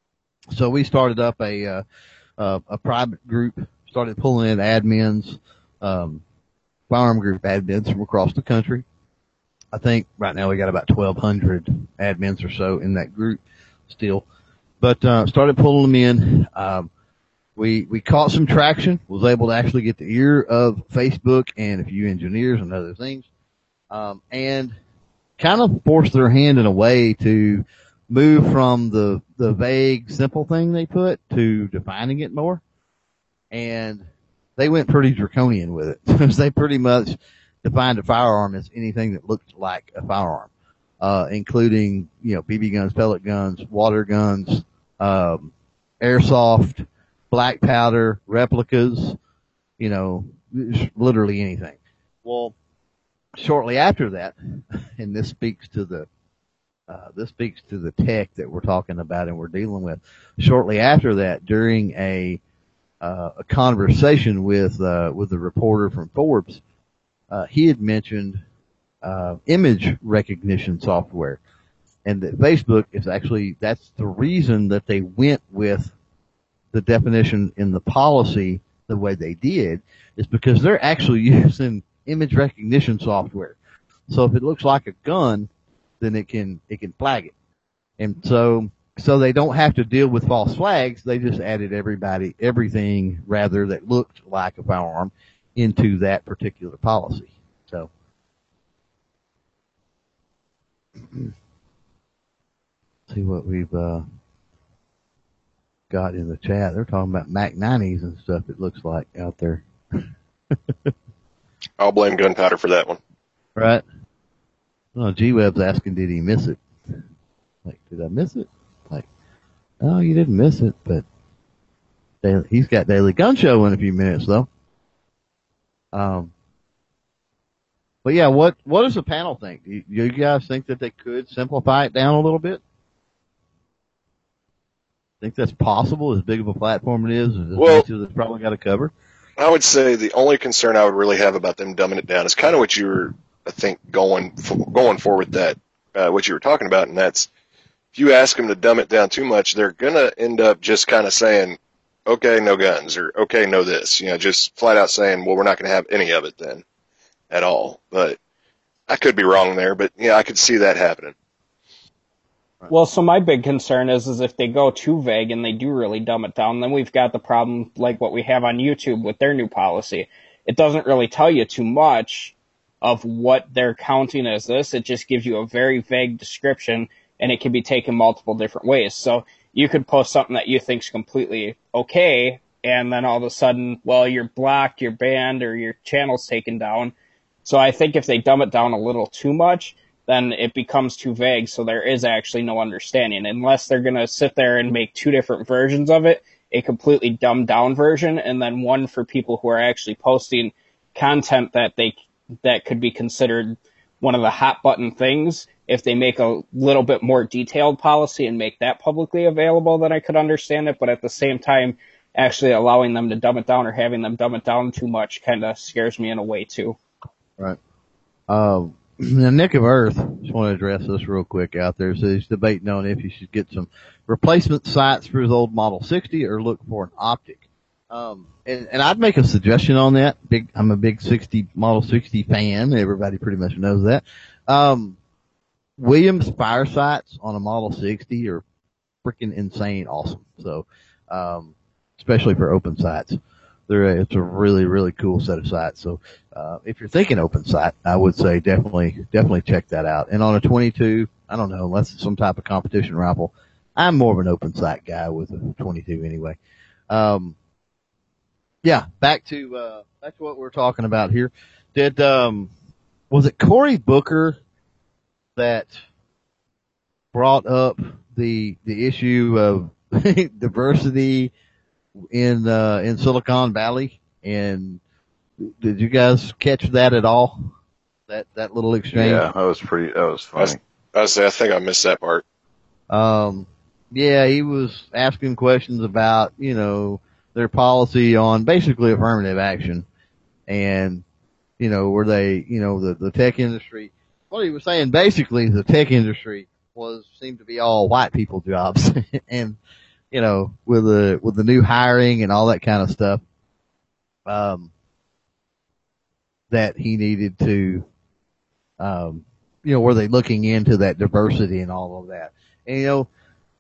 So we started up a, uh, uh, a private group, started pulling in admins, um, firearm group admins from across the country. I think right now we got about twelve hundred admins or so in that group still, but, uh, started pulling them in. Um, we, we caught some traction, was able to actually get the ear of Facebook and a few engineers and other things. Um, and kind of forced their hand in a way to move from the, the vague, simple thing they put to defining it more. And they went pretty draconian with it. They pretty much defined a firearm as anything that looked like a firearm, uh, including, you know, B B guns, pellet guns, water guns, um, airsoft, black powder, replicas, you know, literally anything. Well, shortly after that, and this speaks to the, uh, this speaks to the tech that we're talking about and we're dealing with. Shortly after that, during a, uh, a conversation with, uh, with a reporter from Forbes, uh, he had mentioned, uh, image recognition software, and that Facebook is actually, that's the reason that they went with the definition in the policy the way they did, is because they're actually using image recognition software. So if it looks like a gun, then it can, it can flag it. And so, so they don't have to deal with false flags. They just added everybody, everything rather that looked like a firearm into that particular policy. So, see what we've, uh, got in the chat. They're talking about Mac nineties and stuff, it looks like, out there. I'll blame gunpowder for that one. Right. Well, G-Web's asking, did he miss it? Like, did I miss it? Like, no, you didn't miss it, but daily, he's got Daily Gun Show in a few minutes, though. Um, but yeah, what, what does the panel think? Do you, do you guys think that they could simplify it down a little bit? Think that's possible? As big of a platform it is, as Well, much as it's probably got to cover. I would say the only concern I would really have about them dumbing it down is kind of what you were, I think, going for, going for with that, uh, what you were talking about, and that's if you ask them to dumb it down too much, they're gonna end up just kind of saying, "Okay, no guns," or "Okay, no this," you know, just flat out saying, "Well, we're not going to have any of it then, at all." But I could be wrong there, but yeah, I could see that happening. Well, so my big concern is, is if they go too vague and they do really dumb it down, then we've got the problem like what we have on YouTube with their new policy. It doesn't really tell you too much of what they're counting as this. It just gives you a very vague description, and it can be taken multiple different ways. So you could post something that you think's completely okay, and then all of a sudden, well, you're blocked, you're banned, or your channel's taken down. So I think if they dumb it down a little too much, then it becomes too vague, so there is actually no understanding. Unless they're going to sit there and make two different versions of it, a completely dumbed down version, and then one for people who are actually posting content that they that could be considered one of the hot button things. If they make a little bit more detailed policy and make that publicly available, then I could understand it. But at the same time, actually allowing them to dumb it down or having them dumb it down too much kind of scares me in a way too. Right. Um, Now, Nick of Earth, just want to address this real quick out there. So he's debating on if you should get some replacement sights for his old Model sixty or look for an optic. Um, and, and I'd make a suggestion on that. Big, I'm a big sixty, Model sixty fan. Everybody pretty much knows that. Um, Williams fire sights on a Model sixty are freaking insane awesome. So, um, especially for open sights. They're, it's a really, really cool set of sights. So, uh, if you're thinking open sight, I would say definitely, definitely check that out. And on a twenty-two, I don't know, unless it's some type of competition rifle, I'm more of an open sight guy with a twenty-two anyway. Um, yeah, back to, uh, back to what we we're talking about here. Did, um, was it Cory Booker that brought up the, the issue of diversity in, uh, in Silicon Valley? And did you guys catch that at all? That, that little exchange? Yeah, that was pretty, that was funny. I, was, I think I missed that part. Um, yeah, he was asking questions about, you know, their policy on basically affirmative action. And, you know, were they, you know, the, the tech industry, what he was saying basically the tech industry was, seemed to be all white people jobs. And, you know, with the, with the new hiring and all that kind of stuff, um, that he needed to, um, you know, were they looking into that diversity and all of that? And, you know,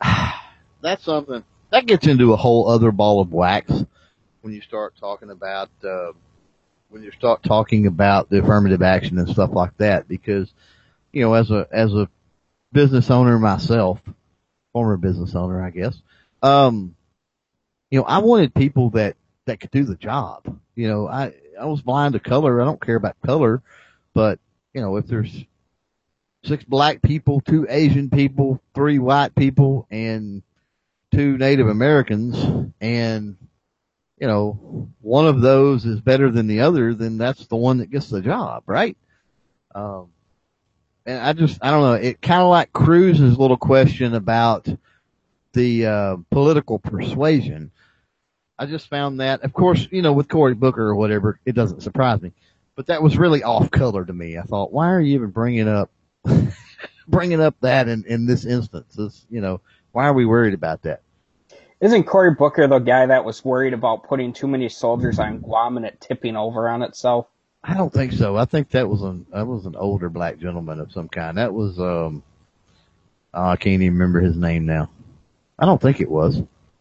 that's something that gets into a whole other ball of wax when you start talking about, uh, when you start talking about the affirmative action and stuff like that, because, you know, as a, as a business owner myself, former business owner, I guess, um, you know, I wanted people that, that could do the job. You know, I, I was blind to color. I don't care about color, but, you know, if there's six black people, two Asian people, three white people, and two Native Americans, and, you know, one of those is better than the other, then that's the one that gets the job, right? Um, and I just, I don't know, it kind of like Cruz's little question about the, uh, political persuasion. I just found that, of course, you know, with Cory Booker or whatever, it doesn't surprise me, but that was really off color to me. I thought, why are you even bringing up, bringing up that in, in this instance? This, you know, why are we worried about that? Isn't Cory Booker the guy that was worried about putting too many soldiers on Guam and it tipping over on itself? I don't think so. I think that was an, that was an older black gentleman of some kind. That was, um, oh, I can't even remember his name now. I don't think it was.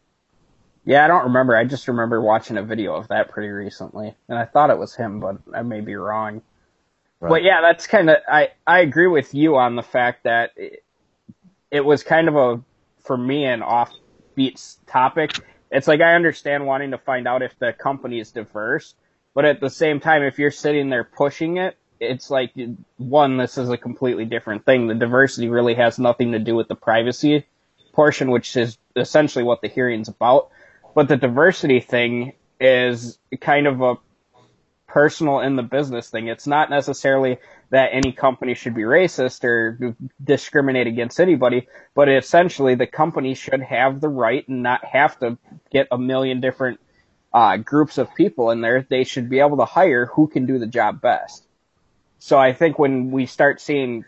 Yeah, I don't remember. I just remember watching a video of that pretty recently, and I thought it was him, but I may be wrong. Right. But yeah, that's kind of, I, I agree with you on the fact that it, it was kind of a, for me, an offbeat topic. It's like I understand wanting to find out if the company is diverse, but at the same time, if you're sitting there pushing it, it's like, one, this is a completely different thing. The diversity really has nothing to do with the privacy portion, which is essentially what the hearing's about. But the diversity thing is kind of a personal in the business thing. It's not necessarily that any company should be racist or discriminate against anybody, but essentially the company should have the right and not have to get a million different uh, groups of people in there. They should be able to hire who can do the job best. So I think when we start seeing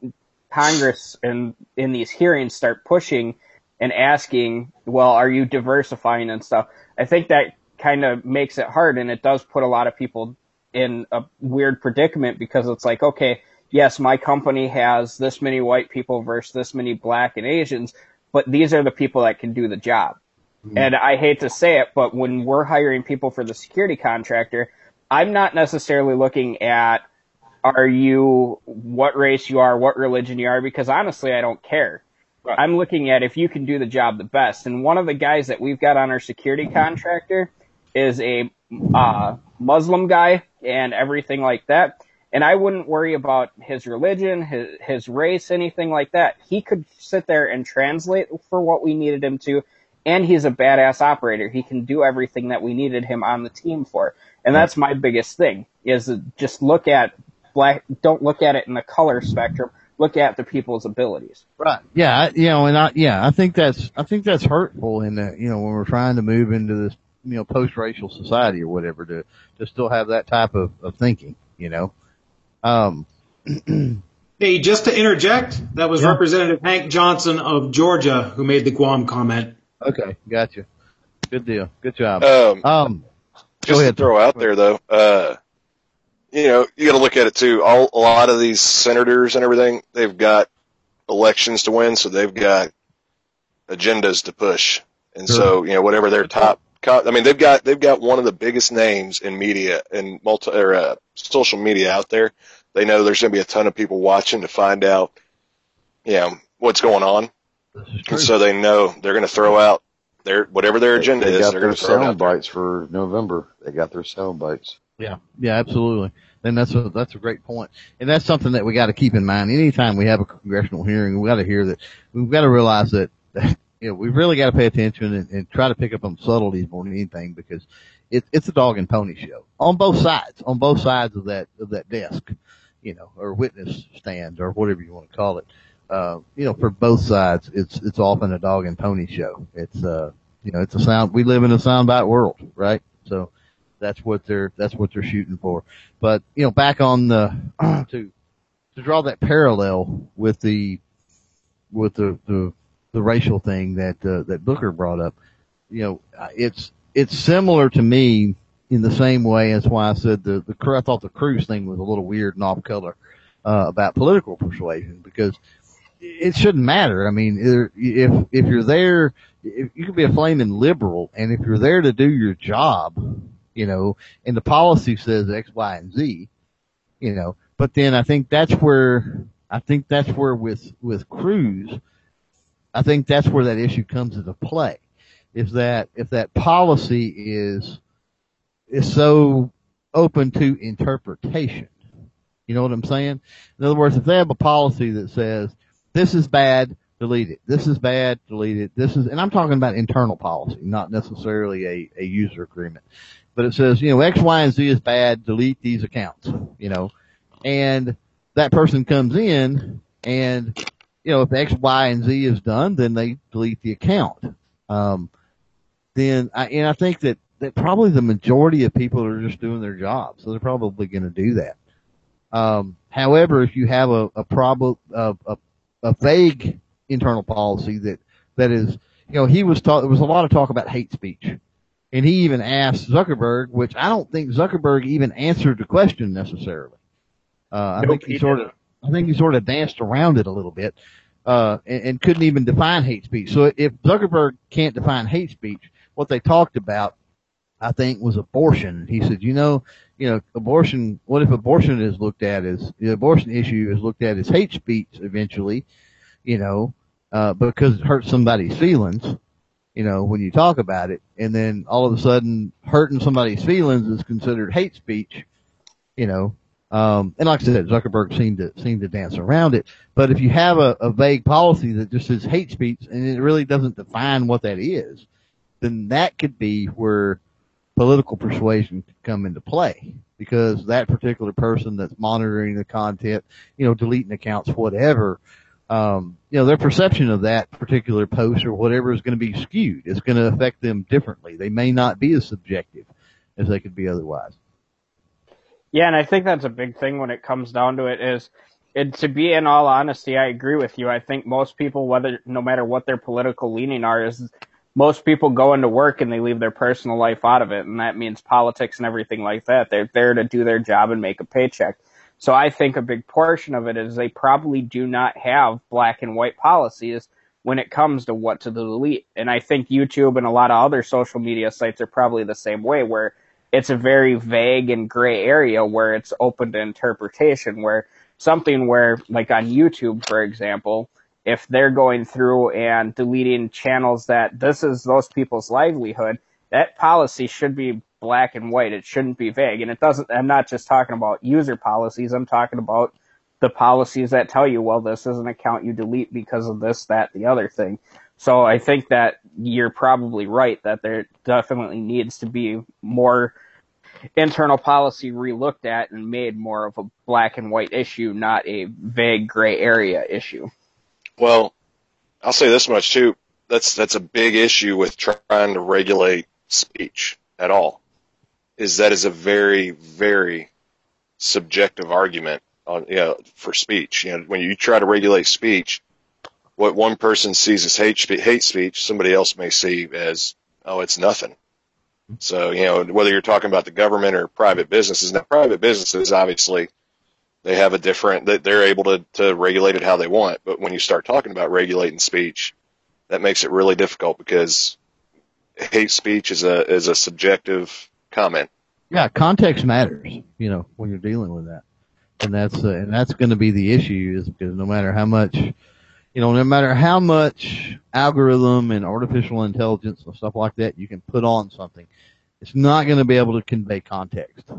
Congress and in these hearings start pushing and asking, well, are you diversifying and stuff? I think that kind of makes it hard, and it does put a lot of people in a weird predicament because it's like, okay, yes, my company has this many white people versus this many black and Asians, but these are the people that can do the job. Mm-hmm. And I hate to say it, but when we're hiring people for the security contractor, I'm not necessarily looking at are you, what race you are, what religion you are, because honestly, I don't care. Right. I'm looking at if you can do the job the best. And one of the guys that we've got on our security contractor is a uh, Muslim guy and everything like that. And I wouldn't worry about his religion, his, his race, anything like that. He could sit there and translate for what we needed him to. And he's a badass operator. He can do everything that we needed him on the team for. And that's my biggest thing, is just look at black, don't look at it in the color spectrum. Look at the people's abilities. Right. Yeah. You know, and I, yeah, I think that's, I think that's hurtful in that, you know, when we're trying to move into this, you know, post-racial society or whatever, to, to still have that type of, of thinking, you know. Um, hey, just to interject, that was yeah. Representative Hank Johnson of Georgia who made the Guam comment. Okay. Gotcha. Good deal. Good job. Um, um just to throw out there though, uh, you know, you got to look at it too. All, a lot of these senators and everything, they've got elections to win, so they've got agendas to push. And sure. so, you know, whatever their top, I mean, they've got, they've got one of the biggest names in media and multi, or, uh, social media out there. They know there's going to be a ton of people watching to find out, you know, what's going on. And so they know they're going to throw out their, whatever their agenda they, they is. They're going to throw sound out bites for November. They got their sound bites. Yeah. Yeah, absolutely. And that's a, that's a great point. And that's something that we got to keep in mind. Anytime we have a congressional hearing, we got to hear that, we've got to realize that, that you know, we've really got to pay attention and, and try to pick up on subtleties more than anything, because it, it's a dog and pony show on both sides, on both sides of that, of that desk, you know, or witness stand or whatever you want to call it. Uh, you know, for both sides, it's, it's often a dog and pony show. It's, uh, you know, it's a sound, we live in a soundbite world, right? So that's what they're, that's what they're shooting for. But, you know, back on the, to, to draw that parallel with the, with the, the, the racial thing that, uh, that Booker brought up, you know, it's, it's similar to me in the same way as why I said the, the, I thought the Cruz thing was a little weird and off color, uh, about political persuasion, because it shouldn't matter. I mean, if, if you're there, if you can be a flaming liberal, and if you're there to do your job, you know, and the policy says X, Y, and Z, you know, but then I think that's where, I think that's where with, with Cruz, I think that's where that issue comes into play, is that if that policy is, is so open to interpretation, you know what I'm saying? In other words, if they have a policy that says, this is bad, delete it. This is bad, delete it. This is, and I'm talking about internal policy, not necessarily a, a user agreement. But it says, you know, X, Y, and Z is bad, delete these accounts, you know, and that person comes in and, you know, if X, Y, and Z is done, then they delete the account. Um, then I, and I think that, that probably the majority of people are just doing their job. So they're probably going to do that. Um, however, if you have a, a problem, a, a, a vague internal policy that, that is, you know, he was talk, there was a lot of talk about hate speech. And he even asked Zuckerberg, which I don't think Zuckerberg even answered the question necessarily. Uh, I nope, think he, he sort of, I think he sort of danced around it a little bit, uh, and, and couldn't even define hate speech. So if Zuckerberg can't define hate speech, what they talked about, I think, was abortion. He said, you know, you know, abortion, what if abortion is looked at as, the abortion issue is looked at as hate speech eventually, you know, uh, because it hurts somebody's feelings, you know, when you talk about it, and then all of a sudden hurting somebody's feelings is considered hate speech, you know. Um, and like I said, Zuckerberg seemed to, seemed to dance around it. But if you have a, a vague policy that just says hate speech and it really doesn't define what that is, then that could be where, political persuasion could come into play, because that particular person that's monitoring the content, you know, deleting accounts, whatever, um, you know, their perception of that particular post or whatever is going to be skewed. It's going to affect them differently. They may not be as subjective as they could be otherwise. Yeah, and I think that's a big thing when it comes down to it is, it, to be in all honesty, I agree with you. I think most people, whether no matter what their political leaning are, is most people go into work and they leave their personal life out of it, and that means politics and everything like that. They're there to do their job and make a paycheck. So I think a big portion of it is they probably do not have black and white policies when it comes to what to delete. And I think YouTube and a lot of other social media sites are probably the same way, where it's a very vague and gray area where it's open to interpretation, where something where, like on YouTube, for example, if they're going through and deleting channels that this is those people's livelihood, that policy should be black and white. It shouldn't be vague. And it doesn't, I'm not just talking about user policies. I'm talking about the policies that tell you, well, this is an account you delete because of this, that, the other thing. So I think that you're probably right that there definitely needs to be more internal policy relooked at and made more of a black and white issue, not a vague gray area issue. Well, I'll say this much too. That's, that's a big issue with trying to regulate speech at all. Is that is a very, very subjective argument on, you know, for speech. You know, when you try to regulate speech, what one person sees as hate, hate speech, somebody else may see as, oh, it's nothing. So, you know, whether you're talking about the government or private businesses, now private businesses, obviously, they have a different, they're able to, to regulate it how they want. But when you start talking about regulating speech, that makes it really difficult, because hate speech is a, is a subjective comment. Yeah, context matters, you know, when you're dealing with that. And that's, uh, and that's going to be the issue, is because no matter how much, you know, no matter how much algorithm and artificial intelligence and stuff like that you can put on something, it's not going to be able to convey context.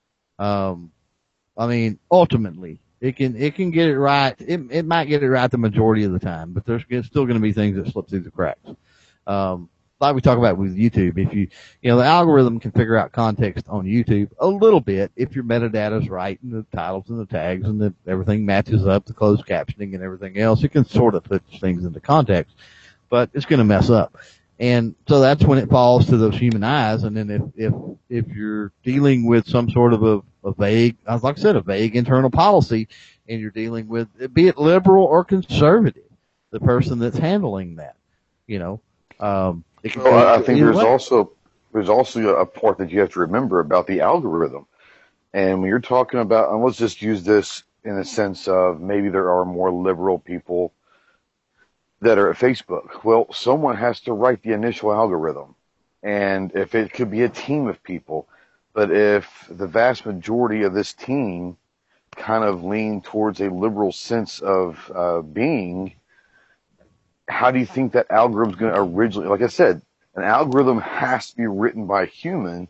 Um, I mean, ultimately, it can, it can get it right. It, it might get it right the majority of the time, but there's still going to be things that slip through the cracks. Um, like we talk about with YouTube, if you, you know, the algorithm can figure out context on YouTube a little bit if your metadata's right and the titles and the tags and the, everything matches up, the closed captioning and everything else. It can sort of put things into context, but it's going to mess up. And so that's when it falls to those human eyes. And then if, if, if you're dealing with some sort of a, a vague, like I said, a vague internal policy, and you're dealing with, be it liberal or conservative, the person that's handling that, you know, um, Well, I think there's also there's also a part that you have to remember about the algorithm. And when you're talking about, and let's just use this in a sense of maybe there are more liberal people that are at Facebook. Well, someone has to write the initial algorithm. And if it could be a team of people, but if the vast majority of this team kind of lean towards a liberal sense of uh, being, how do you think that algorithm's going to originally, like I said, an algorithm has to be written by a human,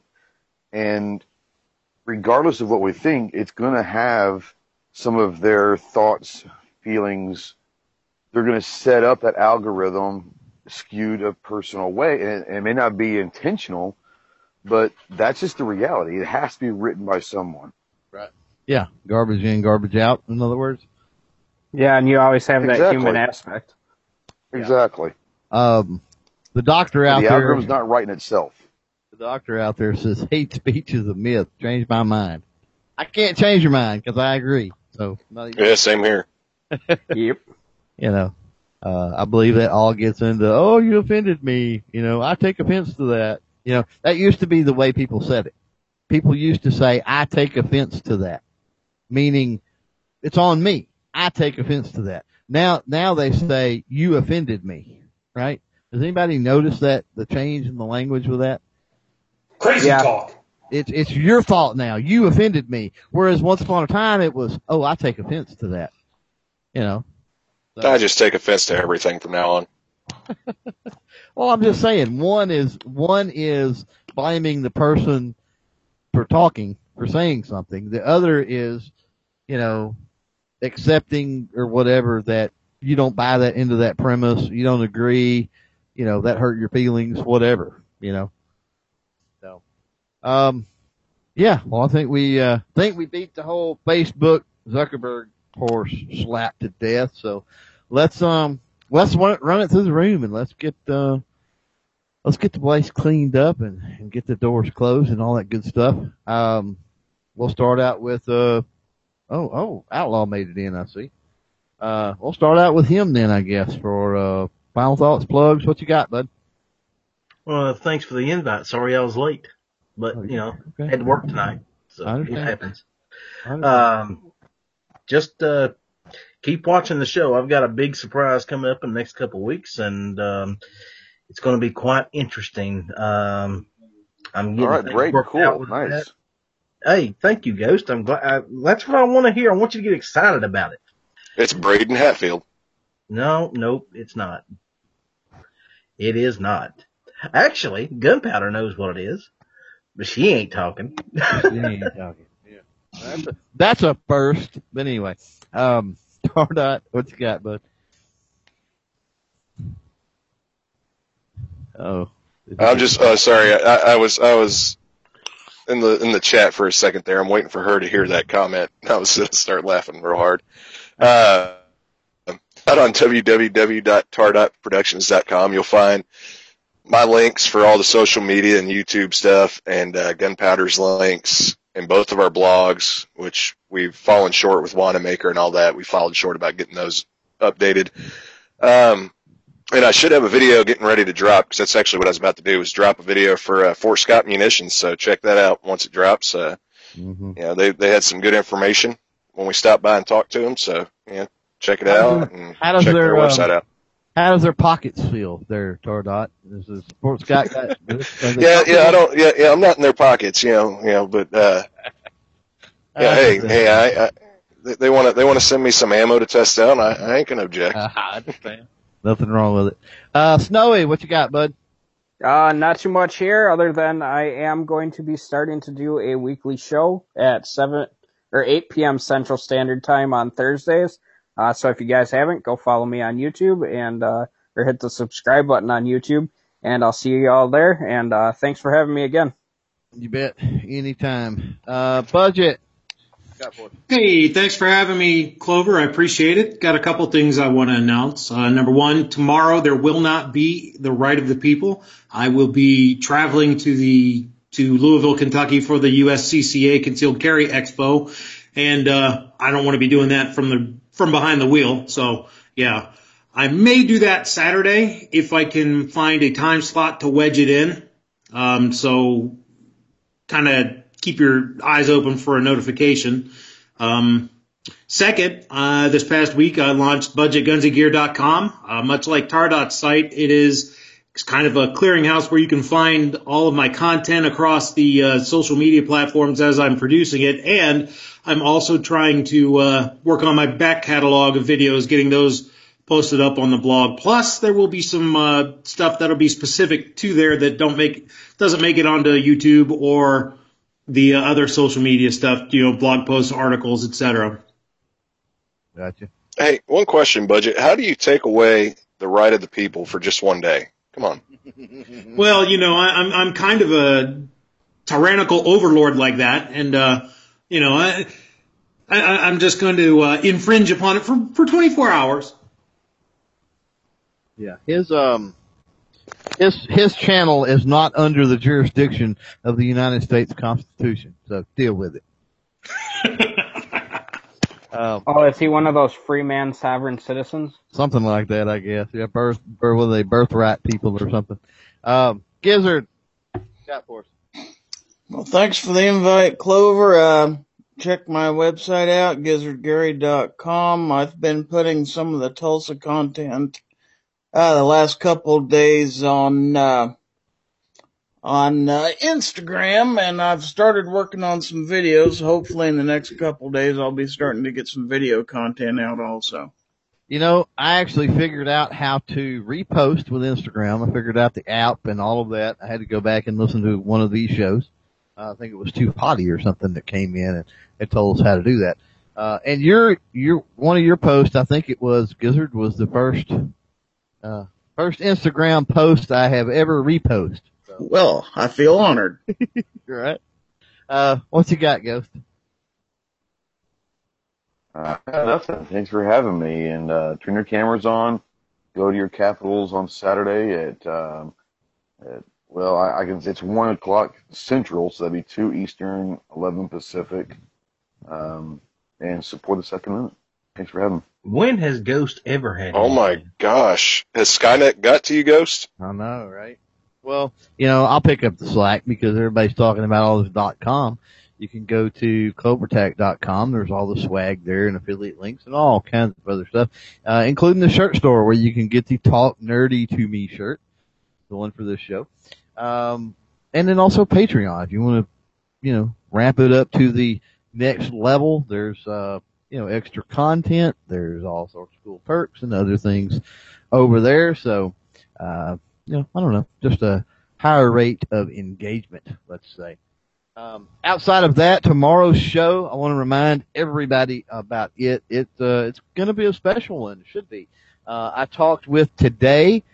and regardless of what we think, it's going to have some of their thoughts, feelings. They're going to set up that algorithm skewed a personal way, and it may not be intentional, but that's just the reality. It has to be written by someone. Right. Yeah. Garbage in, garbage out, in other words. Yeah, and you always have Exactly. that human aspect. Exactly. Um, the doctor out the there. algorithm's not writing itself. The doctor out there says hate speech is a myth. Change my mind. I can't change your mind because I agree. So not even, Yeah, same here. Yep. you know, uh, I believe that all gets into, oh, you offended me. You know, I take offense to that. You know, that used to be the way people said it. People used to say, I take offense to that, meaning it's on me. I take offense to that. Now, now they say you offended me, right? Does anybody notice that, the change in the language with that? Crazy Yeah. talk. It's, it's your fault now. You offended me. Whereas once upon a time it was, oh, I take offense to that. You know? So, I just take offense to everything from now on. well, I'm just saying, one is, one is blaming the person for talking, for saying something. The other is, you know, accepting or whatever that you don't buy that into that premise, you don't agree, you know, that hurt your feelings, whatever, you know. So Um, yeah, well, I think we, uh, think we beat the whole Facebook Zuckerberg horse slap to death. So let's, um, let's run it through the room and let's get, uh, let's get the place cleaned up and, and get the doors closed and all that good stuff. Um, we'll start out with, uh, oh, oh, Outlaw made it in, I see. Uh, we'll start out with him then, I guess, for, uh, final thoughts, plugs. What you got, bud? Well, thanks for the invite. Sorry I was late, but, you know, okay. had to work tonight, so it happens. Um, just, uh, keep watching the show. I've got a big surprise coming up in the next couple of weeks, and, um, it's going to be quite interesting. Um, I'm getting all right, great, cool, nice. That. Hey, thank you, Ghost. I'm glad. I, that's what I want to hear. I want you to get excited about it. It's Braden Hatfield. No, nope, it's not. It is not. Actually, Gunpowder knows what it is, but she ain't talking. She ain't talking. Yeah, that's a, that's a first. But anyway, um, Tardot, what you got, bud? Oh, I'm just uh, sorry. I, I was I was in the in the chat for a second there. I'm waiting for her to hear that comment. I was going to start laughing real hard. Uh, out on w w w dot tardot productions dot com, you'll find my links for all the social media and YouTube stuff, and uh, Gunpowder's links, and both of our blogs, which we've fallen short with Wanamaker and all that. We fallen short about getting those updated. Um, and I should have a video getting ready to drop, because that's actually what I was about to do, is drop a video for uh, Fort Scott Munitions. So check that out once it drops. Uh, mm-hmm. You know, they they had some good information when we stopped by and talked to them. So yeah, check it out and how does check their, their website um, out. How does their pockets feel there, Tardot? This is Fort Scott. Got, yeah, yeah, I don't, yeah, yeah, I'm not in their pockets, you know, you know, but, uh, yeah, uh, hey, hey, I, I, they want to, they want to send me some ammo to test out, and I, I ain't gonna object. Uh, I understand. Nothing wrong with it. Uh, Snowy, what you got, bud? Uh, not too much here, other than I am going to be starting to do a weekly show at seven or eight p.m. Central Standard Time on Thursdays. Uh, so if you guys haven't, go follow me on YouTube and, uh, or hit the subscribe button on YouTube, and I'll see you all there. And, uh, thanks for having me again. You bet. Anytime. Uh, budget. Hey, thanks for having me, Clover. I appreciate it. Got a couple things I want to announce. Uh, number one, tomorrow there will not be the Right of the People. I will be traveling to the, to Louisville, Kentucky for the U S C C A Concealed Carry Expo. And, uh, I don't want to be doing that from the, from behind the wheel. So yeah, I may do that Saturday if I can find a time slot to wedge it in. Um, so kind of keep your eyes open for a notification. Um, second, uh, this past week I launched budget guns and gear dot com. Uh, much like Tardot's site, it is it's kind of a clearinghouse where you can find all of my content across the uh, social media platforms as I'm producing it. And I'm also trying to uh, work on my back catalog of videos, getting those posted up on the blog. Plus, there will be some uh, stuff that'll be specific to there that don't make doesn't make it onto YouTube or the uh, other social media stuff, you know, blog posts, articles, et cetera. Gotcha. Hey, one question, Budget. How do you take away the right of the people for just one day? Come on. Well, you know, I, I'm I'm kind of a tyrannical overlord like that, and uh, you know, I, I I'm just going to uh, infringe upon it for for twenty-four hours. Yeah, his um, his his channel is not under the jurisdiction of the United States Constitution, so deal with it. um, oh, is he one of those free man sovereign citizens? Something like that, I guess. Yeah, birth, or were they birthright people or something? Um, Gizzard, got for us. Well, thanks for the invite, Clover. Uh, check my website out, gizzard gary dot com. I've been putting some of the Tulsa content uh, the last couple of days on uh, on uh, Instagram, and I've started working on some videos. Hopefully in the next couple of days I'll be starting to get some video content out also. You know, I actually figured out how to repost with Instagram. I figured out the app and all of that. I had to go back and listen to one of these shows. Uh, I think it was Too Hotty or something that came in and it told us how to do that. Uh, and your, your, one of your posts, I think it was, Gizzard, was the first, uh, first Instagram post I have ever reposted. So So. Well, I feel honored. You're right. Uh, what you got, Ghost? Uh, nothing. Thanks for having me. And uh, turn your cameras on. Go to your Capitals on Saturday at, um, at well, I, I can. It's one o'clock Central, so that'd be two Eastern, eleven Pacific. Um, and support the Second Amendment. Thanks for having me. When has Ghost ever had? Oh my anything? gosh. Has Skynet got to you, Ghost? I know, right? Well, you know, I'll pick up the slack because everybody's talking about all this dot com. You can go to clover tac dot com. There's all the swag there and affiliate links and all kinds of other stuff, uh, including the shirt store where you can get the Talk Nerdy to Me shirt, the one for this show. Um, and then also Patreon. If you want to, you know, ramp it up to the next level, there's, uh, you know, extra content. There's all sorts of cool perks and other things over there. So, uh, you know, I don't know, just a higher rate of engagement, let's say. Um, outside of that, tomorrow's show, I want to remind everybody about it. It, uh, it's going to be a special one. It should be. Uh, I talked with today,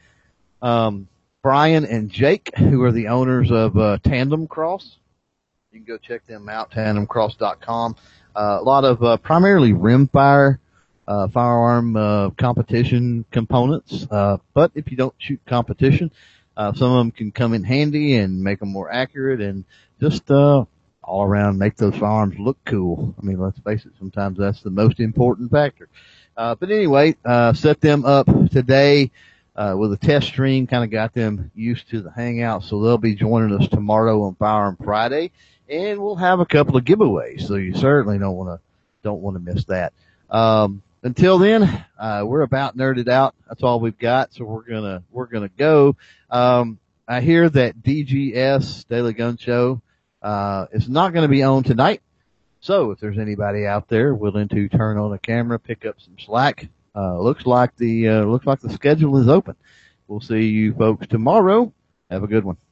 um, Brian and Jake, who are the owners of, uh, Tandem Cross. You can go check them out, tandem cross dot com. Uh, a lot of, uh, primarily rimfire, uh, firearm, uh, competition components. Uh, but if you don't shoot competition, uh, some of them can come in handy and make them more accurate and just, uh, all around make those firearms look cool. I mean, let's face it, sometimes that's the most important factor. Uh, but anyway, uh, set them up today, uh, with a test stream, kind of got them used to the hangout. So they'll be joining us tomorrow on Firearm Friday, and we'll have a couple of giveaways. So you certainly don't want to, don't want to miss that. Um, until then, uh, we're about nerded out. That's all we've got. So we're gonna, we're gonna go. Um, I hear that D G S, Daily Gun Show, uh, is not going to be on tonight. So if there's anybody out there willing to turn on a camera, pick up some slack, uh, looks like the, uh, looks like the schedule is open. We'll see you folks tomorrow. Have a good one.